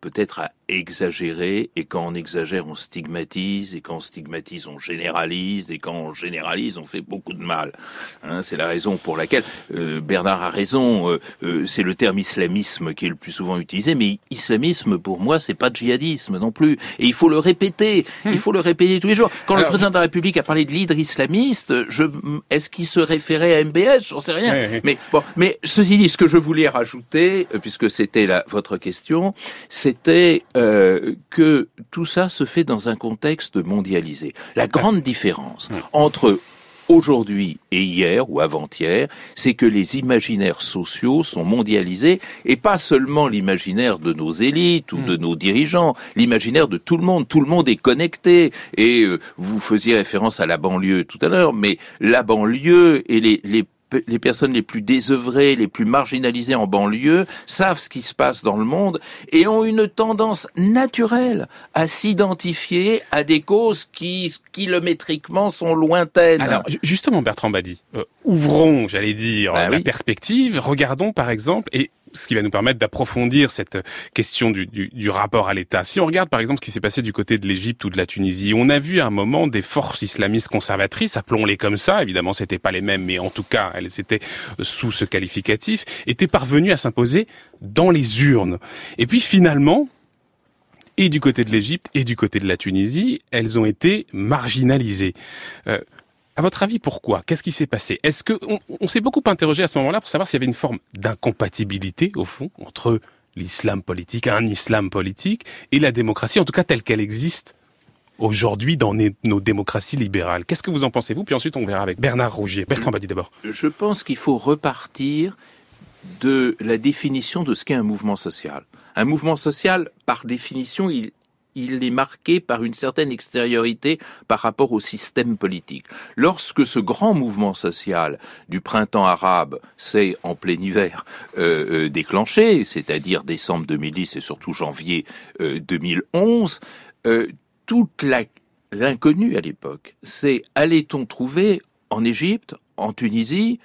peut-être à exagérer, et quand on exagère, on stigmatise, et quand on stigmatise, on généralise, et quand on généralise, on fait beaucoup de mal. Hein, c'est la raison pour laquelle euh, Bernard a raison. Euh, euh, c'est le terme islamisme qui est le plus souvent utilisé, mais islamisme, pour moi, c'est pas djihadisme non plus. Et il faut le répéter. Hum. Il faut le répéter tous les jours. Quand Alors, le président de la République a parlé de leader islamiste, je, est-ce qu'il se référait à M B S? J'en sais rien. Oui, oui. Mais bon, mais ceci dit, ce que je voulais rajouter, puisque c'était la, votre question, c'était euh, que tout ça se fait dans un contexte mondialisé. La grande différence entre aujourd'hui et hier ou avant-hier, c'est que les imaginaires sociaux sont mondialisés, et pas seulement l'imaginaire de nos élites ou de nos dirigeants, l'imaginaire de tout le monde. Tout le monde est connecté. Et euh, vous faisiez référence à la banlieue tout à l'heure, mais la banlieue et les, les les personnes les plus désœuvrées, les plus marginalisées en banlieue savent ce qui se passe dans le monde et ont une tendance naturelle à s'identifier à des causes qui, kilométriquement, sont lointaines.
Alors, justement, Bertrand Badi, euh, ouvrons, j'allais dire, bah, la oui. perspective. Regardons, par exemple, et ce qui va nous permettre d'approfondir cette question du, du, du rapport à l'État. Si on regarde par exemple ce qui s'est passé du côté de l'Égypte ou de la Tunisie, on a vu à un moment des forces islamistes conservatrices, appelons-les comme ça, évidemment c'était pas les mêmes, mais en tout cas elles étaient sous ce qualificatif, étaient parvenues à s'imposer dans les urnes. Et puis finalement, et du côté de l'Égypte et du côté de la Tunisie, elles ont été marginalisées. Euh, À votre avis, pourquoi? Qu'est-ce qui s'est passé? Est-ce que on, on s'est beaucoup interrogé à ce moment-là pour savoir s'il y avait une forme d'incompatibilité, au fond, entre l'islam politique, un islam politique, et la démocratie, en tout cas telle qu'elle existe aujourd'hui dans nos démocraties libérales? Qu'est-ce que vous en pensez, vous? Puis ensuite, on verra avec Bernard Rougier. Bertrand Badi d'abord.
Je pense qu'il faut repartir de la définition de ce qu'est un mouvement social. Un mouvement social, par définition, il il est marqué par une certaine extériorité par rapport au système politique. Lorsque ce grand mouvement social du printemps arabe s'est, en plein hiver, euh, euh, déclenché, c'est-à-dire décembre deux mille dix et surtout janvier euh, deux mille onze, euh, toute la, l'inconnu à l'époque, c'est allait-on trouver en Égypte, en Tunisie,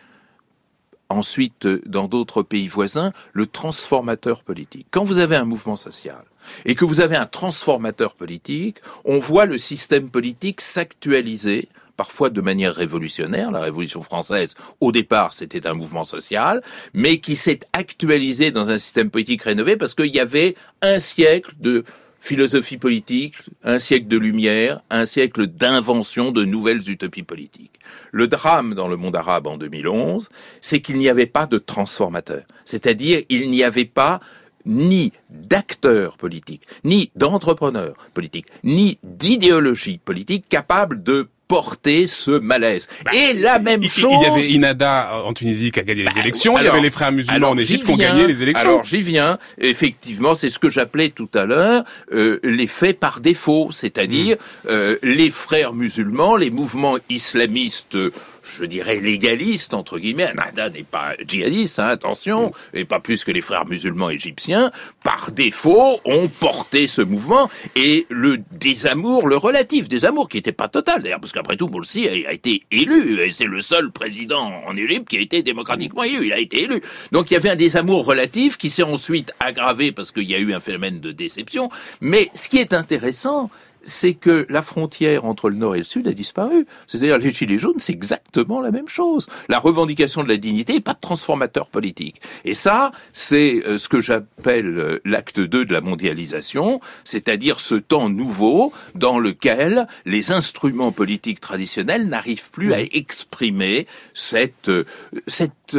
ensuite dans d'autres pays voisins, le transformateur politique. Quand vous avez un mouvement social, et que vous avez un transformateur politique, on voit le système politique s'actualiser, parfois de manière révolutionnaire. La Révolution française, au départ, c'était un mouvement social, mais qui s'est actualisé dans un système politique rénové parce qu'il y avait un siècle de philosophie politique, un siècle de lumière, un siècle d'invention de nouvelles utopies politiques. Le drame dans le monde arabe en deux mille onze, c'est qu'il n'y avait pas de transformateur. C'est-à-dire, il n'y avait pas ni d'acteurs politiques, ni d'entrepreneurs politiques, ni d'idéologie politique capable de porter ce malaise. Bah, et la même
il,
chose...
Il y avait Inada en Tunisie qui a gagné bah, les élections, alors, il y avait les frères musulmans en Égypte qui ont gagné les élections.
Alors j'y viens, effectivement, c'est ce que j'appelais tout à l'heure euh, les faits par défaut, c'est-à-dire mmh. euh, les frères musulmans, les mouvements islamistes, je dirais légalistes, entre guillemets, Inada n'est pas djihadiste, hein, attention, mmh. et pas plus que les frères musulmans égyptiens, par défaut, ont porté ce mouvement, et le désamour, le relatif désamour, qui n'était pas total d'ailleurs, parce que après tout, Morsi a été élu, et c'est le seul président en Égypte qui a été démocratiquement élu, il a été élu. Donc il y avait un désamour relatif qui s'est ensuite aggravé parce qu'il y a eu un phénomène de déception, mais ce qui est intéressant, c'est que la frontière entre le Nord et le Sud a disparu. C'est-à-dire, les Gilets jaunes, c'est exactement la même chose. La revendication de la dignité et pas de transformateur politique. Et ça, c'est ce que j'appelle l'acte deux de la mondialisation, c'est-à-dire ce temps nouveau dans lequel les instruments politiques traditionnels n'arrivent plus à exprimer cette, cette,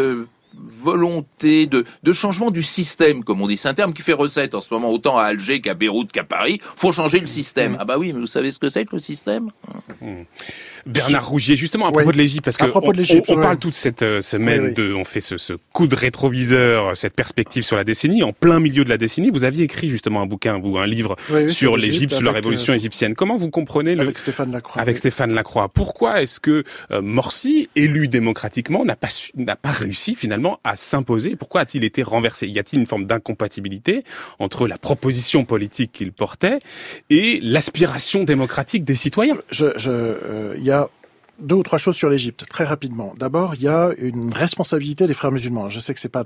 volonté de, de changement du système, comme on dit. C'est un terme qui fait recette en ce moment, autant à Alger qu'à Beyrouth qu'à Paris. Faut changer le système. Mmh. Ah bah oui, mais vous savez ce que c'est que le système? mmh.
Bernard Rougier, justement à propos oui. de l'Égypte, parce que on, on, on parle toute cette euh, semaine oui, oui. de, on fait ce, ce coup de rétroviseur, cette perspective sur la décennie, en plein milieu de la décennie. Vous aviez écrit justement un bouquin, vous, un livre oui, oui, sur l'Égypte, sur la révolution euh, égyptienne. Comment vous comprenez le...
Avec Stéphane Lacroix.
Avec oui. Stéphane Lacroix. Pourquoi est-ce que euh, Morsi, élu démocratiquement, n'a pas, su, n'a pas réussi finalement à s'imposer? Pourquoi a-t-il été renversé? Y a-t-il une forme d'incompatibilité entre la proposition politique qu'il portait et l'aspiration démocratique des citoyens?
Je, je, euh, y a deux ou trois choses sur l'Égypte, très rapidement. D'abord, il y a une responsabilité des frères musulmans. Je sais que c'est pas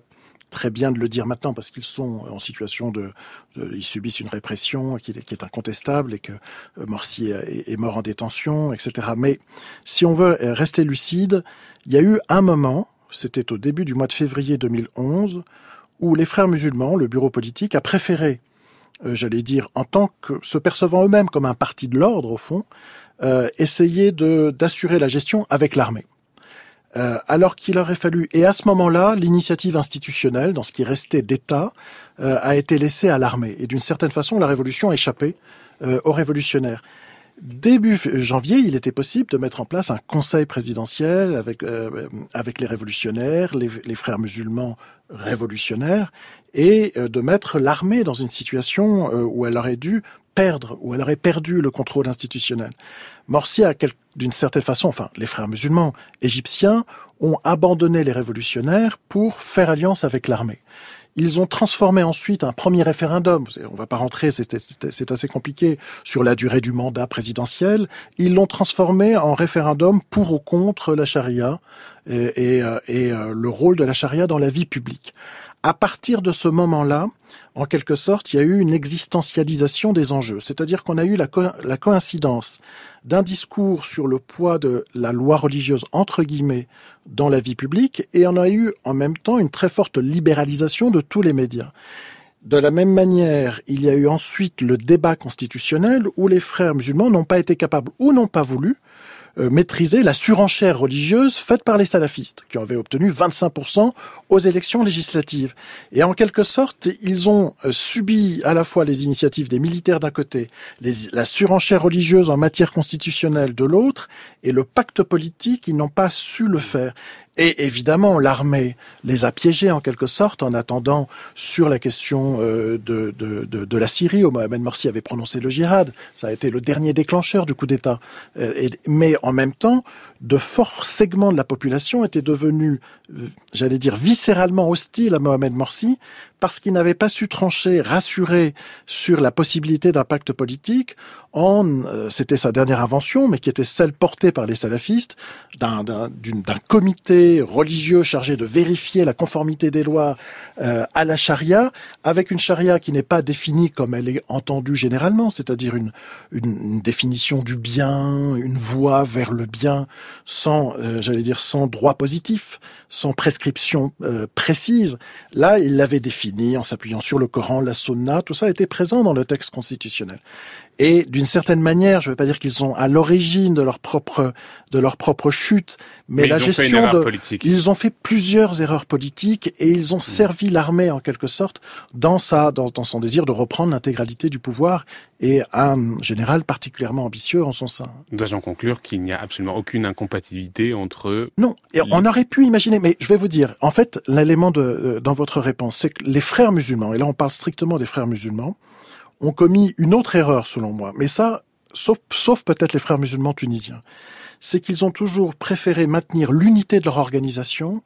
très bien de le dire maintenant parce qu'ils sont en situation de, de ils subissent une répression qui est, qui est incontestable et que Morsi est, est mort en détention, et cetera. Mais si on veut rester lucide, il y a eu un moment, c'était au début du mois de février deux mille onze, où les frères musulmans, le bureau politique, a préféré, euh, j'allais dire, en tant que se percevant eux-mêmes comme un parti de l'ordre au fond, euh, essayer de d'assurer la gestion avec l'armée. Euh, alors qu'il aurait fallu, et à ce moment-là, l'initiative institutionnelle, dans ce qui restait d'État, euh, a été laissée à l'armée. Et d'une certaine façon, la révolution a échappé euh, aux révolutionnaires. Début janvier, il était possible de mettre en place un conseil présidentiel avec euh, avec les révolutionnaires, les, les frères musulmans révolutionnaires, et euh, de mettre l'armée dans une situation euh, où elle aurait dû perdre, où elle aurait perdu le contrôle institutionnel. Morsi a, d'une certaine façon, enfin, les frères musulmans égyptiens ont abandonné les révolutionnaires pour faire alliance avec l'armée. Ils ont transformé ensuite un premier référendum, on va pas rentrer, c'est, c'est, c'est assez compliqué, sur la durée du mandat présidentiel. Ils l'ont transformé en référendum pour ou contre la charia et, et, et le rôle de la charia dans la vie publique. À partir de ce moment-là, en quelque sorte, il y a eu une existentialisation des enjeux. C'est-à-dire qu'on a eu la, co- la coïncidence d'un discours sur le poids de la loi religieuse, entre guillemets, dans la vie publique, et on a eu en même temps une très forte libéralisation de tous les médias. De la même manière, il y a eu ensuite le débat constitutionnel où les frères musulmans n'ont pas été capables ou n'ont pas voulu Euh, maîtriser la surenchère religieuse faite par les salafistes, qui avaient obtenu vingt-cinq pour cent aux élections législatives. Et en quelque sorte, ils ont euh, subi à la fois les initiatives des militaires d'un côté, les, la surenchère religieuse en matière constitutionnelle de l'autre, et le pacte politique, ils n'ont pas su le faire. Et évidemment, l'armée les a piégés en quelque sorte en attendant sur la question euh, de, de, de, de la Syrie, où Mohamed Morsi avait prononcé le djihad. Ça a été le dernier déclencheur du coup d'État. Euh, et, mais en même temps, de forts segments de la population étaient devenus, euh, j'allais dire, viscéralement hostiles à Mohamed Morsi parce qu'il n'avait pas su trancher, rassurer sur la possibilité d'un pacte politique. En, euh, c'était sa dernière invention, mais qui était celle portée par les salafistes, d'un, d'un, d'une, d'un comité religieux chargé de vérifier la conformité des lois euh, à la charia, avec une charia qui n'est pas définie comme elle est entendue généralement, c'est-à-dire une, une, une définition du bien, une voie vers le bien, sans, euh, j'allais dire, sans droit positif, sans prescription euh, précise. Là, il l'avait défini en s'appuyant sur le Coran, la Sunna, tout ça était présent dans le texte constitutionnel. Et d'une certaine manière, je ne veux pas dire qu'ils sont à l'origine de leur propre de leur propre chute, mais, mais la
ils
gestion
ont fait une erreur
de
politique.
Ils ont fait plusieurs erreurs politiques et ils ont mmh. servi l'armée en quelque sorte dans sa dans, dans son désir de reprendre l'intégralité du pouvoir et un général particulièrement ambitieux en son sein.
Dois-je en conclure qu'il n'y a absolument aucune incompatibilité entre eux?
Non, et on aurait pu imaginer, mais je vais vous dire, en fait, l'élément de dans votre réponse, c'est que les frères musulmans, et là on parle strictement des frères musulmans, ont commis une autre erreur, selon moi. Mais ça, sauf, sauf peut-être les frères musulmans tunisiens. C'est qu'ils ont toujours préféré maintenir l'unité de leur organisation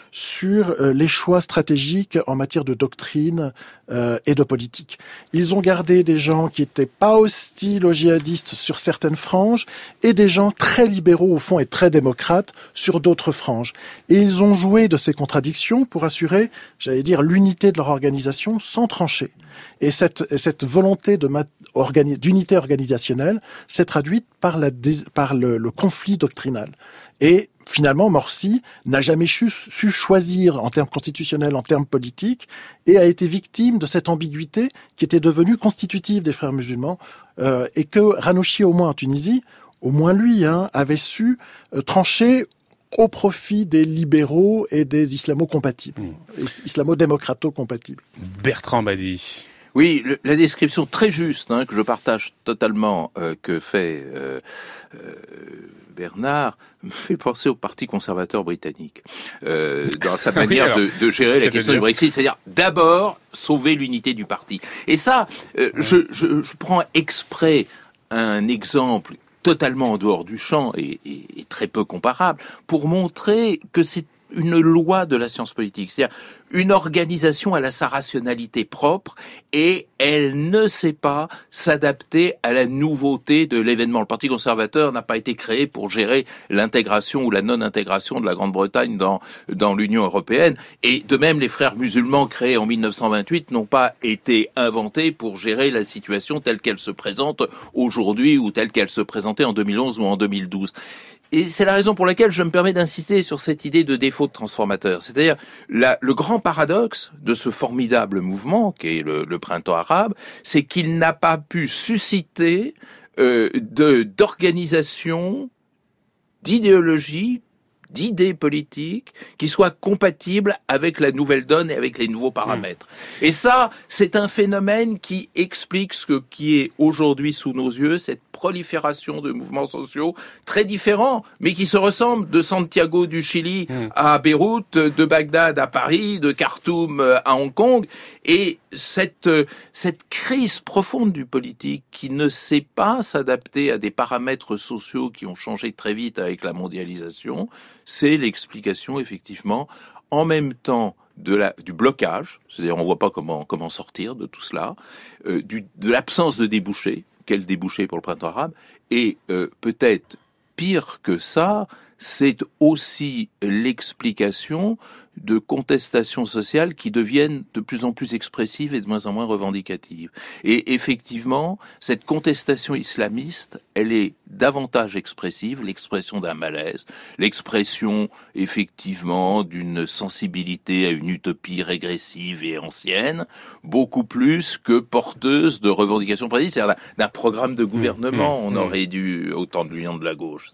sur euh, les choix stratégiques en matière de doctrine euh, et de politique. Ils ont gardé des gens qui étaient pas hostiles aux djihadistes sur certaines franges et des gens très libéraux au fond et très démocrates sur d'autres franges. Et ils ont joué de ces contradictions pour assurer, j'allais dire, l'unité de leur organisation sans trancher. Et cette, cette volonté de mat- organi- d'unité organisationnelle s'est traduite par, la dé- par le, le conflit doctrinal. Et finalement, Morsi n'a jamais su, su choisir en termes constitutionnels, en termes politiques, et a été victime de cette ambiguïté qui était devenue constitutive des frères musulmans, euh, et que Ranouchi, au moins en Tunisie, au moins lui, hein, avait su euh, trancher au profit des libéraux et des islamo-compatibles, mmh. islamo-démocrato-compatibles.
Bertrand Badi.
Oui, le, la description très juste, hein, que je partage totalement, euh, que fait euh, euh, Bernard, me fait penser au Parti conservateur britannique, euh, dans sa manière oui, alors, de, de gérer la question du Brexit, c'est-à-dire d'abord sauver l'unité du parti. Et ça, euh, ouais. je, je, je prends exprès un exemple totalement en dehors du champ et, et, et très peu comparable, pour montrer que c'est une loi de la science politique. C'est-à-dire une organisation, elle a sa rationalité propre et elle ne sait pas s'adapter à la nouveauté de l'événement. Le Parti conservateur n'a pas été créé pour gérer l'intégration ou la non-intégration de la Grande-Bretagne dans, dans l'Union européenne. Et de même, les frères musulmans créés en mille neuf cent vingt-huit n'ont pas été inventés pour gérer la situation telle qu'elle se présente aujourd'hui ou telle qu'elle se présentait en deux mille onze ou en deux mille douze. Et c'est la raison pour laquelle je me permets d'insister sur cette idée de défaut de transformateur. C'est-à-dire, la, le grand paradoxe de ce formidable mouvement qu'est le, le printemps arabe, c'est qu'il n'a pas pu susciter euh, de, d'organisation, d'idéologie, d'idées politiques qui soient compatibles avec la nouvelle donne et avec les nouveaux paramètres. Mmh. Et ça, c'est un phénomène qui explique ce qui est aujourd'hui sous nos yeux, cette prolifération de mouvements sociaux très différents, mais qui se ressemblent, de Santiago du Chili mmh. à Beyrouth, de Bagdad à Paris, de Khartoum à Hong Kong. Et cette, cette crise profonde du politique qui ne sait pas s'adapter à des paramètres sociaux qui ont changé très vite avec la mondialisation, c'est l'explication effectivement en même temps de la, du blocage, c'est-à-dire on voit pas comment, comment sortir de tout cela, euh, du, de l'absence de débouchés, quel débouché pour le printemps arabe, et euh, peut-être pire que ça, c'est aussi l'explication de contestations sociales qui deviennent de plus en plus expressives et de moins en moins revendicatives. Et effectivement, cette contestation islamiste, elle est davantage expressive, l'expression d'un malaise, l'expression effectivement d'une sensibilité à une utopie régressive et ancienne, beaucoup plus que porteuse de revendications précises, c'est-à-dire d'un, d'un programme de gouvernement. Mmh, mmh, on aurait dû, au temps de l'Union de la gauche.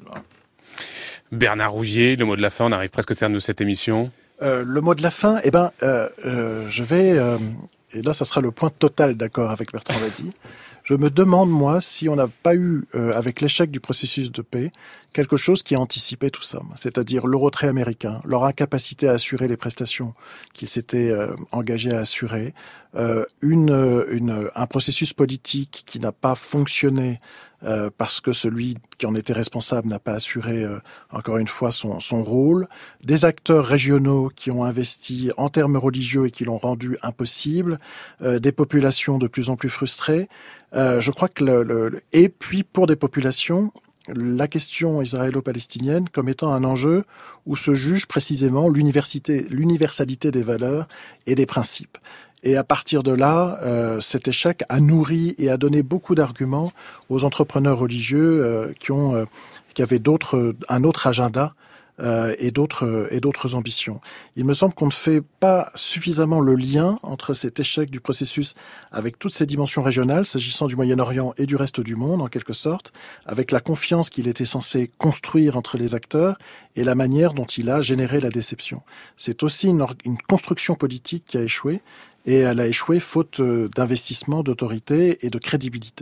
Bernard Rougier, le mot de la fin, on arrive presque au terme de cette émission.
Euh, le mot de la fin, eh ben, euh, euh, je vais, euh, et là, ça sera le point total d'accord avec Bertrand Badi. Je me demande, moi, si on n'a pas eu, euh, avec l'échec du processus de paix, quelque chose qui anticipait tout ça, c'est-à-dire le retrait américain, leur incapacité à assurer les prestations qu'ils s'étaient euh, engagés à assurer, euh, une, une, un processus politique qui n'a pas fonctionné Euh, parce que celui qui en était responsable n'a pas assuré, euh, encore une fois, son, son rôle. Des acteurs régionaux qui ont investi en termes religieux et qui l'ont rendu impossible. Euh, des populations de plus en plus frustrées. Euh, je crois que le, le, et puis pour des populations, la question israélo-palestinienne comme étant un enjeu où se juge précisément l'université, l'universalité des valeurs et des principes. Et à partir de là, euh, cet échec a nourri et a donné beaucoup d'arguments aux entrepreneurs religieux euh, qui ont, euh, qui avaient d'autres, un autre agenda euh, et d'autres et d'autres ambitions. Il me semble qu'on ne fait pas suffisamment le lien entre cet échec du processus avec toutes ces dimensions régionales, s'agissant du Moyen-Orient et du reste du monde, en quelque sorte, avec la confiance qu'il était censé construire entre les acteurs et la manière dont il a généré la déception. C'est aussi une, une construction politique qui a échoué. Et elle a échoué faute d'investissement, d'autorité et de crédibilité.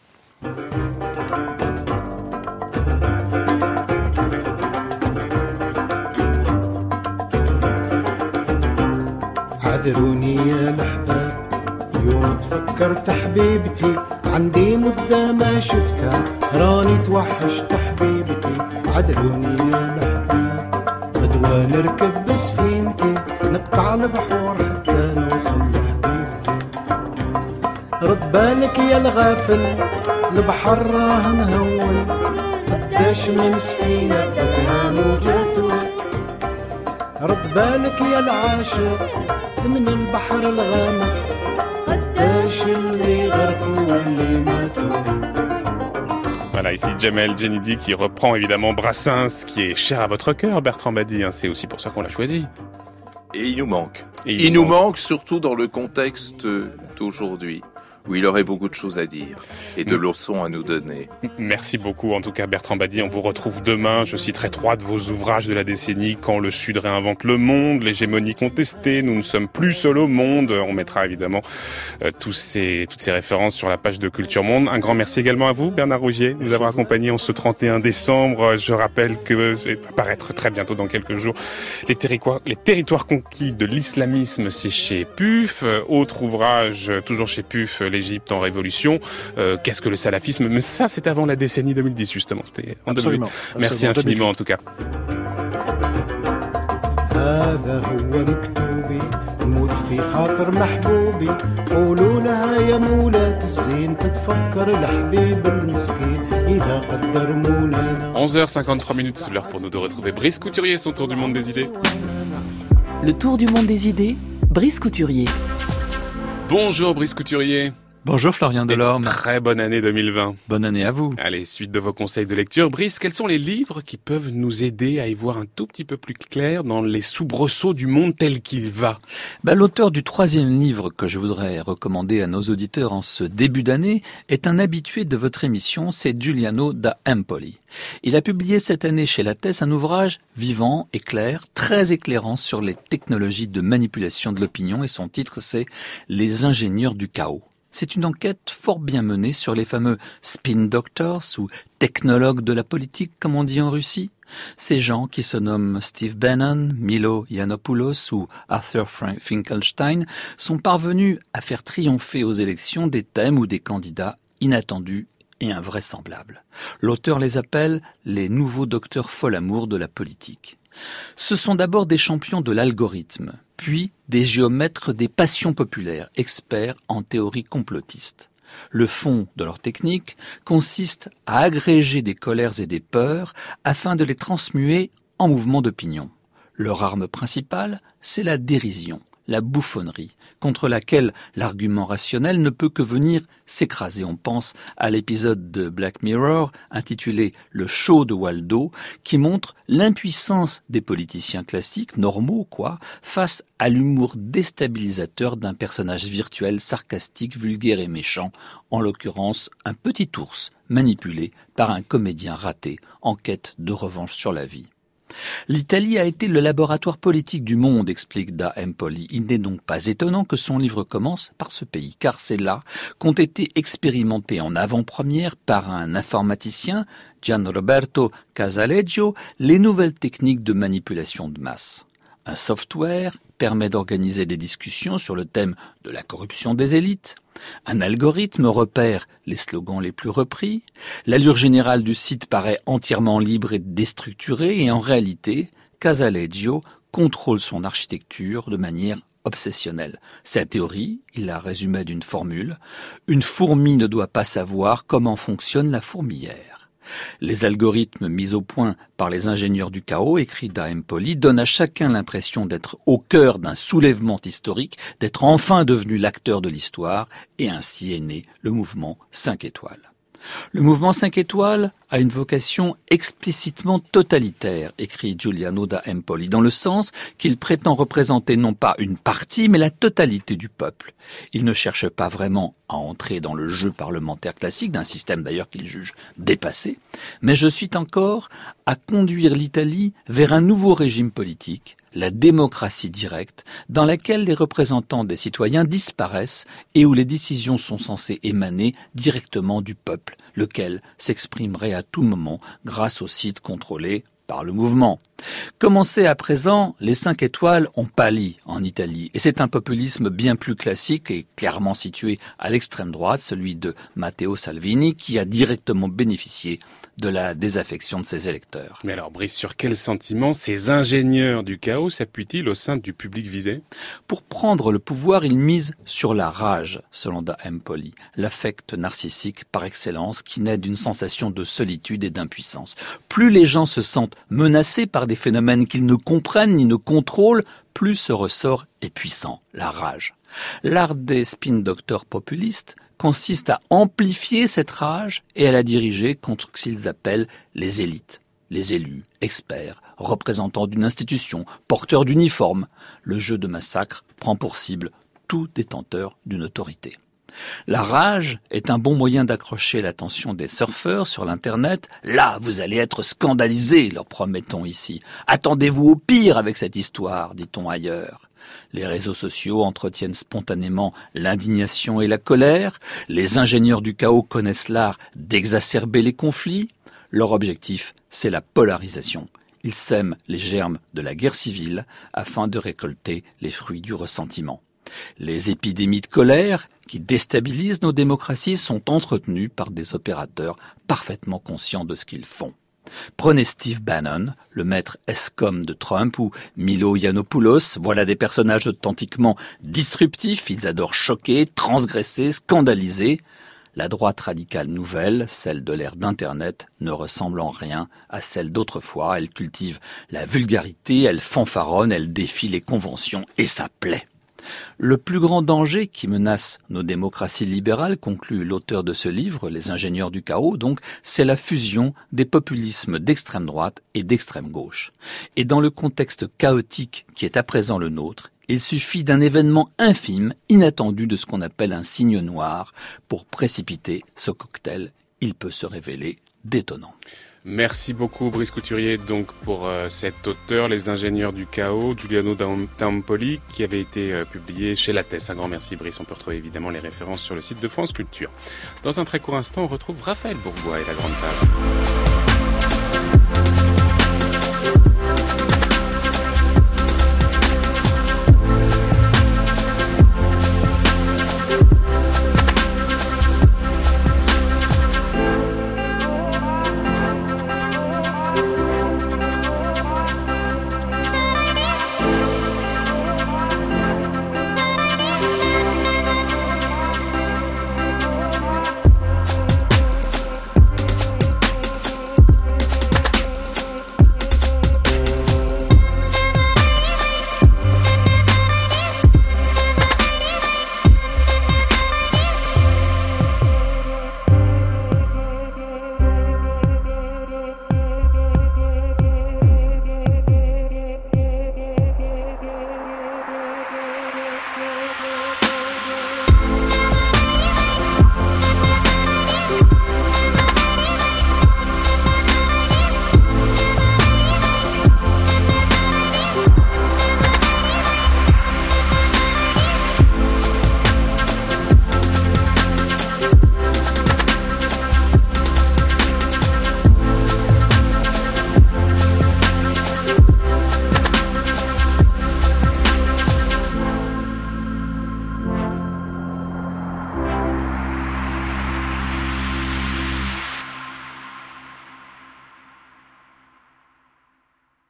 عذروني يا الأحباب يوم تفكرت حبيبتي عندي مدة ما شفتها راني توحشت حبيبتي عذروني يا الأحباب غدوة نركب بسفينتي نقطع البحور حتى نوصل لحبيبتي رد بالك يا الغافل البحر راه مهول قداش من سفينة بدها موجته رد بالك يا العاشق من البحر الغامق قداش اللي غرقوا واللي ماتوا.
Voilà, ici Jamel Djenidi qui reprend évidemment Brassens, qui est cher à votre cœur, Bertrand Badi, hein, c'est aussi pour ça qu'on l'a choisi.
Et il nous manque.
Et il,
il
nous
nous
manque.
manque surtout dans le contexte d'aujourd'hui, où il aurait beaucoup de choses à dire et de leçons à nous donner.
Merci beaucoup, en tout cas Bertrand Badi. On vous retrouve demain. Je citerai trois de vos ouvrages de la décennie. Quand le Sud réinvente le monde, l'hégémonie contestée, nous ne sommes plus seuls au monde. On mettra évidemment euh, tous ces, toutes ces références sur la page de Culture Monde. Un grand merci également à vous, Bernard Rougier, de nous avoir accompagnés en ce trente et un décembre. Je rappelle que ça va apparaître très bientôt dans quelques jours. Les territoires, les territoires conquis de l'islamisme, c'est chez P U F. Autre ouvrage, toujours chez P U F, l'Égypte en révolution. Euh, qu'est-ce que le salafisme? Mais ça, c'était avant la décennie deux mille dix, justement. C'était en
absolument,
deux mille huit. Merci infiniment, en tout cas.
تخفي خاطر محبوبي قولوا لها يا مولات الزين تتفكر الحبيب المسكين إذا قدر مولانا.
onze heures cinquante-trois minutes, c'est l'heure pour nous de retrouver Brice Couturier, son tour du monde des idées.
Le tour du monde des idées, Brice Couturier.
Bonjour Brice Couturier.
Bonjour Florian Delorme.
Et très bonne année deux mille vingt.
Bonne année à vous.
Allez, suite de vos conseils de lecture, Brice, quels sont les livres qui peuvent nous aider à y voir un tout petit peu plus clair dans les soubresauts du monde tel qu'il va?
Bah, l'auteur du troisième livre que je voudrais recommander à nos auditeurs en ce début d'année est un habitué de votre émission, c'est Giuliano da Empoli. Il a publié cette année chez Lattès un ouvrage vivant et clair, très éclairant sur les technologies de manipulation de l'opinion et son titre c'est « Les ingénieurs du chaos ». C'est une enquête fort bien menée sur les fameux spin doctors ou technologues de la politique, comme on dit en Russie. Ces gens qui se nomment Steve Bannon, Milo Yiannopoulos ou Arthur Finkelstein sont parvenus à faire triompher aux élections des thèmes ou des candidats inattendus et invraisemblables. L'auteur les appelle les nouveaux docteurs fol-amour de la politique. Ce sont d'abord des champions de l'algorithme, puis des géomètres des passions populaires, experts en théorie complotiste. Le fond de leur technique consiste à agréger des colères et des peurs afin de les transmuer en mouvements d'opinion. Leur arme principale, c'est la dérision, la bouffonnerie, contre laquelle l'argument rationnel ne peut que venir s'écraser. On pense à l'épisode de Black Mirror intitulé « Le show de Waldo » qui montre l'impuissance des politiciens classiques, normaux quoi, face à l'humour déstabilisateur d'un personnage virtuel sarcastique, vulgaire et méchant, en l'occurrence un petit ours manipulé par un comédien raté en quête de revanche sur la vie. L'Italie a été le laboratoire politique du monde, explique da Empoli. Il n'est donc pas étonnant que son livre commence par ce pays, car c'est là qu'ont été expérimentés en avant-première par un informaticien, Gianroberto Casaleggio, les nouvelles techniques de manipulation de masse. Un software permet d'organiser des discussions sur le thème de la corruption des élites. Un algorithme repère les slogans les plus repris. L'allure générale du site paraît entièrement libre et déstructurée et en réalité, Casaleggio contrôle son architecture de manière obsessionnelle. Sa théorie, il la résumait d'une formule, une fourmi ne doit pas savoir comment fonctionne la fourmilière. Les algorithmes mis au point par les ingénieurs du chaos, écrit da Empoli, donnent à chacun l'impression d'être au cœur d'un soulèvement historique, d'être enfin devenu l'acteur de l'histoire, et ainsi est né le mouvement cinq étoiles. Le mouvement cinq étoiles a une vocation explicitement totalitaire, écrit Giuliano da Empoli, dans le sens qu'il prétend représenter non pas une partie, mais la totalité du peuple. Il ne cherche pas vraiment à entrer dans le jeu parlementaire classique, d'un système d'ailleurs qu'il juge dépassé, mais je suis encore à conduire l'Italie vers un nouveau régime politique, la démocratie directe, dans laquelle les représentants des citoyens disparaissent et où les décisions sont censées émaner directement du peuple, lequel s'exprimerait à tout moment grâce aux sites contrôlés par le mouvement. Comme on sait à présent, les cinq étoiles ont pâli en Italie et c'est un populisme bien plus classique et clairement situé à l'extrême droite, celui de Matteo Salvini, qui a directement bénéficié de la désaffection de ses électeurs.
Mais alors, Brice, sur quels sentiments ces ingénieurs du chaos s'appuient-ils au sein du public visé?
Pour prendre le pouvoir, ils misent sur la rage, selon da Empoli, l'affect narcissique par excellence qui naît d'une sensation de solitude et d'impuissance. Plus les gens se sentent menacés par des phénomènes qu'ils ne comprennent ni ne contrôlent, plus ce ressort est puissant, la rage. L'art des spin doctors populistes consiste à amplifier cette rage et à la diriger contre ce qu'ils appellent les élites, les élus, experts, représentants d'une institution, porteurs d'uniformes. Le jeu de massacre prend pour cible tout détenteur d'une autorité. La rage est un bon moyen d'accrocher l'attention des surfeurs sur l'Internet. Là, vous allez être scandalisés, leur promet-on ici. Attendez-vous au pire avec cette histoire, dit-on ailleurs. Les réseaux sociaux entretiennent spontanément l'indignation et la colère. Les ingénieurs du chaos connaissent l'art d'exacerber les conflits. Leur objectif, c'est la polarisation. Ils sèment les germes de la guerre civile afin de récolter les fruits du ressentiment. Les épidémies de colère qui déstabilisent nos démocraties sont entretenues par des opérateurs parfaitement conscients de ce qu'ils font. Prenez Steve Bannon, le maître escom de Trump, ou Milo Yiannopoulos, voilà des personnages authentiquement disruptifs, ils adorent choquer, transgresser, scandaliser. La droite radicale nouvelle, celle de l'ère d'Internet, ne ressemble en rien à celle d'autrefois. Elle cultive la vulgarité, elle fanfaronne, elle défie les conventions et ça plaît. Le plus grand danger qui menace nos démocraties libérales, conclut l'auteur de ce livre, Les ingénieurs du chaos, donc, c'est la fusion des populismes d'extrême droite et d'extrême gauche. Et dans le contexte chaotique qui est à présent le nôtre, il suffit d'un événement infime, inattendu de ce qu'on appelle un signe noir, pour précipiter ce cocktail. Il peut se révéler détonnant.
Merci beaucoup Brice Couturier donc pour euh, cet auteur, Les ingénieurs du chaos, Giuliano d'Ampoli, qui avait été euh, publié chez Lattès. Un grand merci Brice, on peut retrouver évidemment les références sur le site de France Culture. Dans un très court instant, on retrouve Raphaël Bourgois et la Grande Table.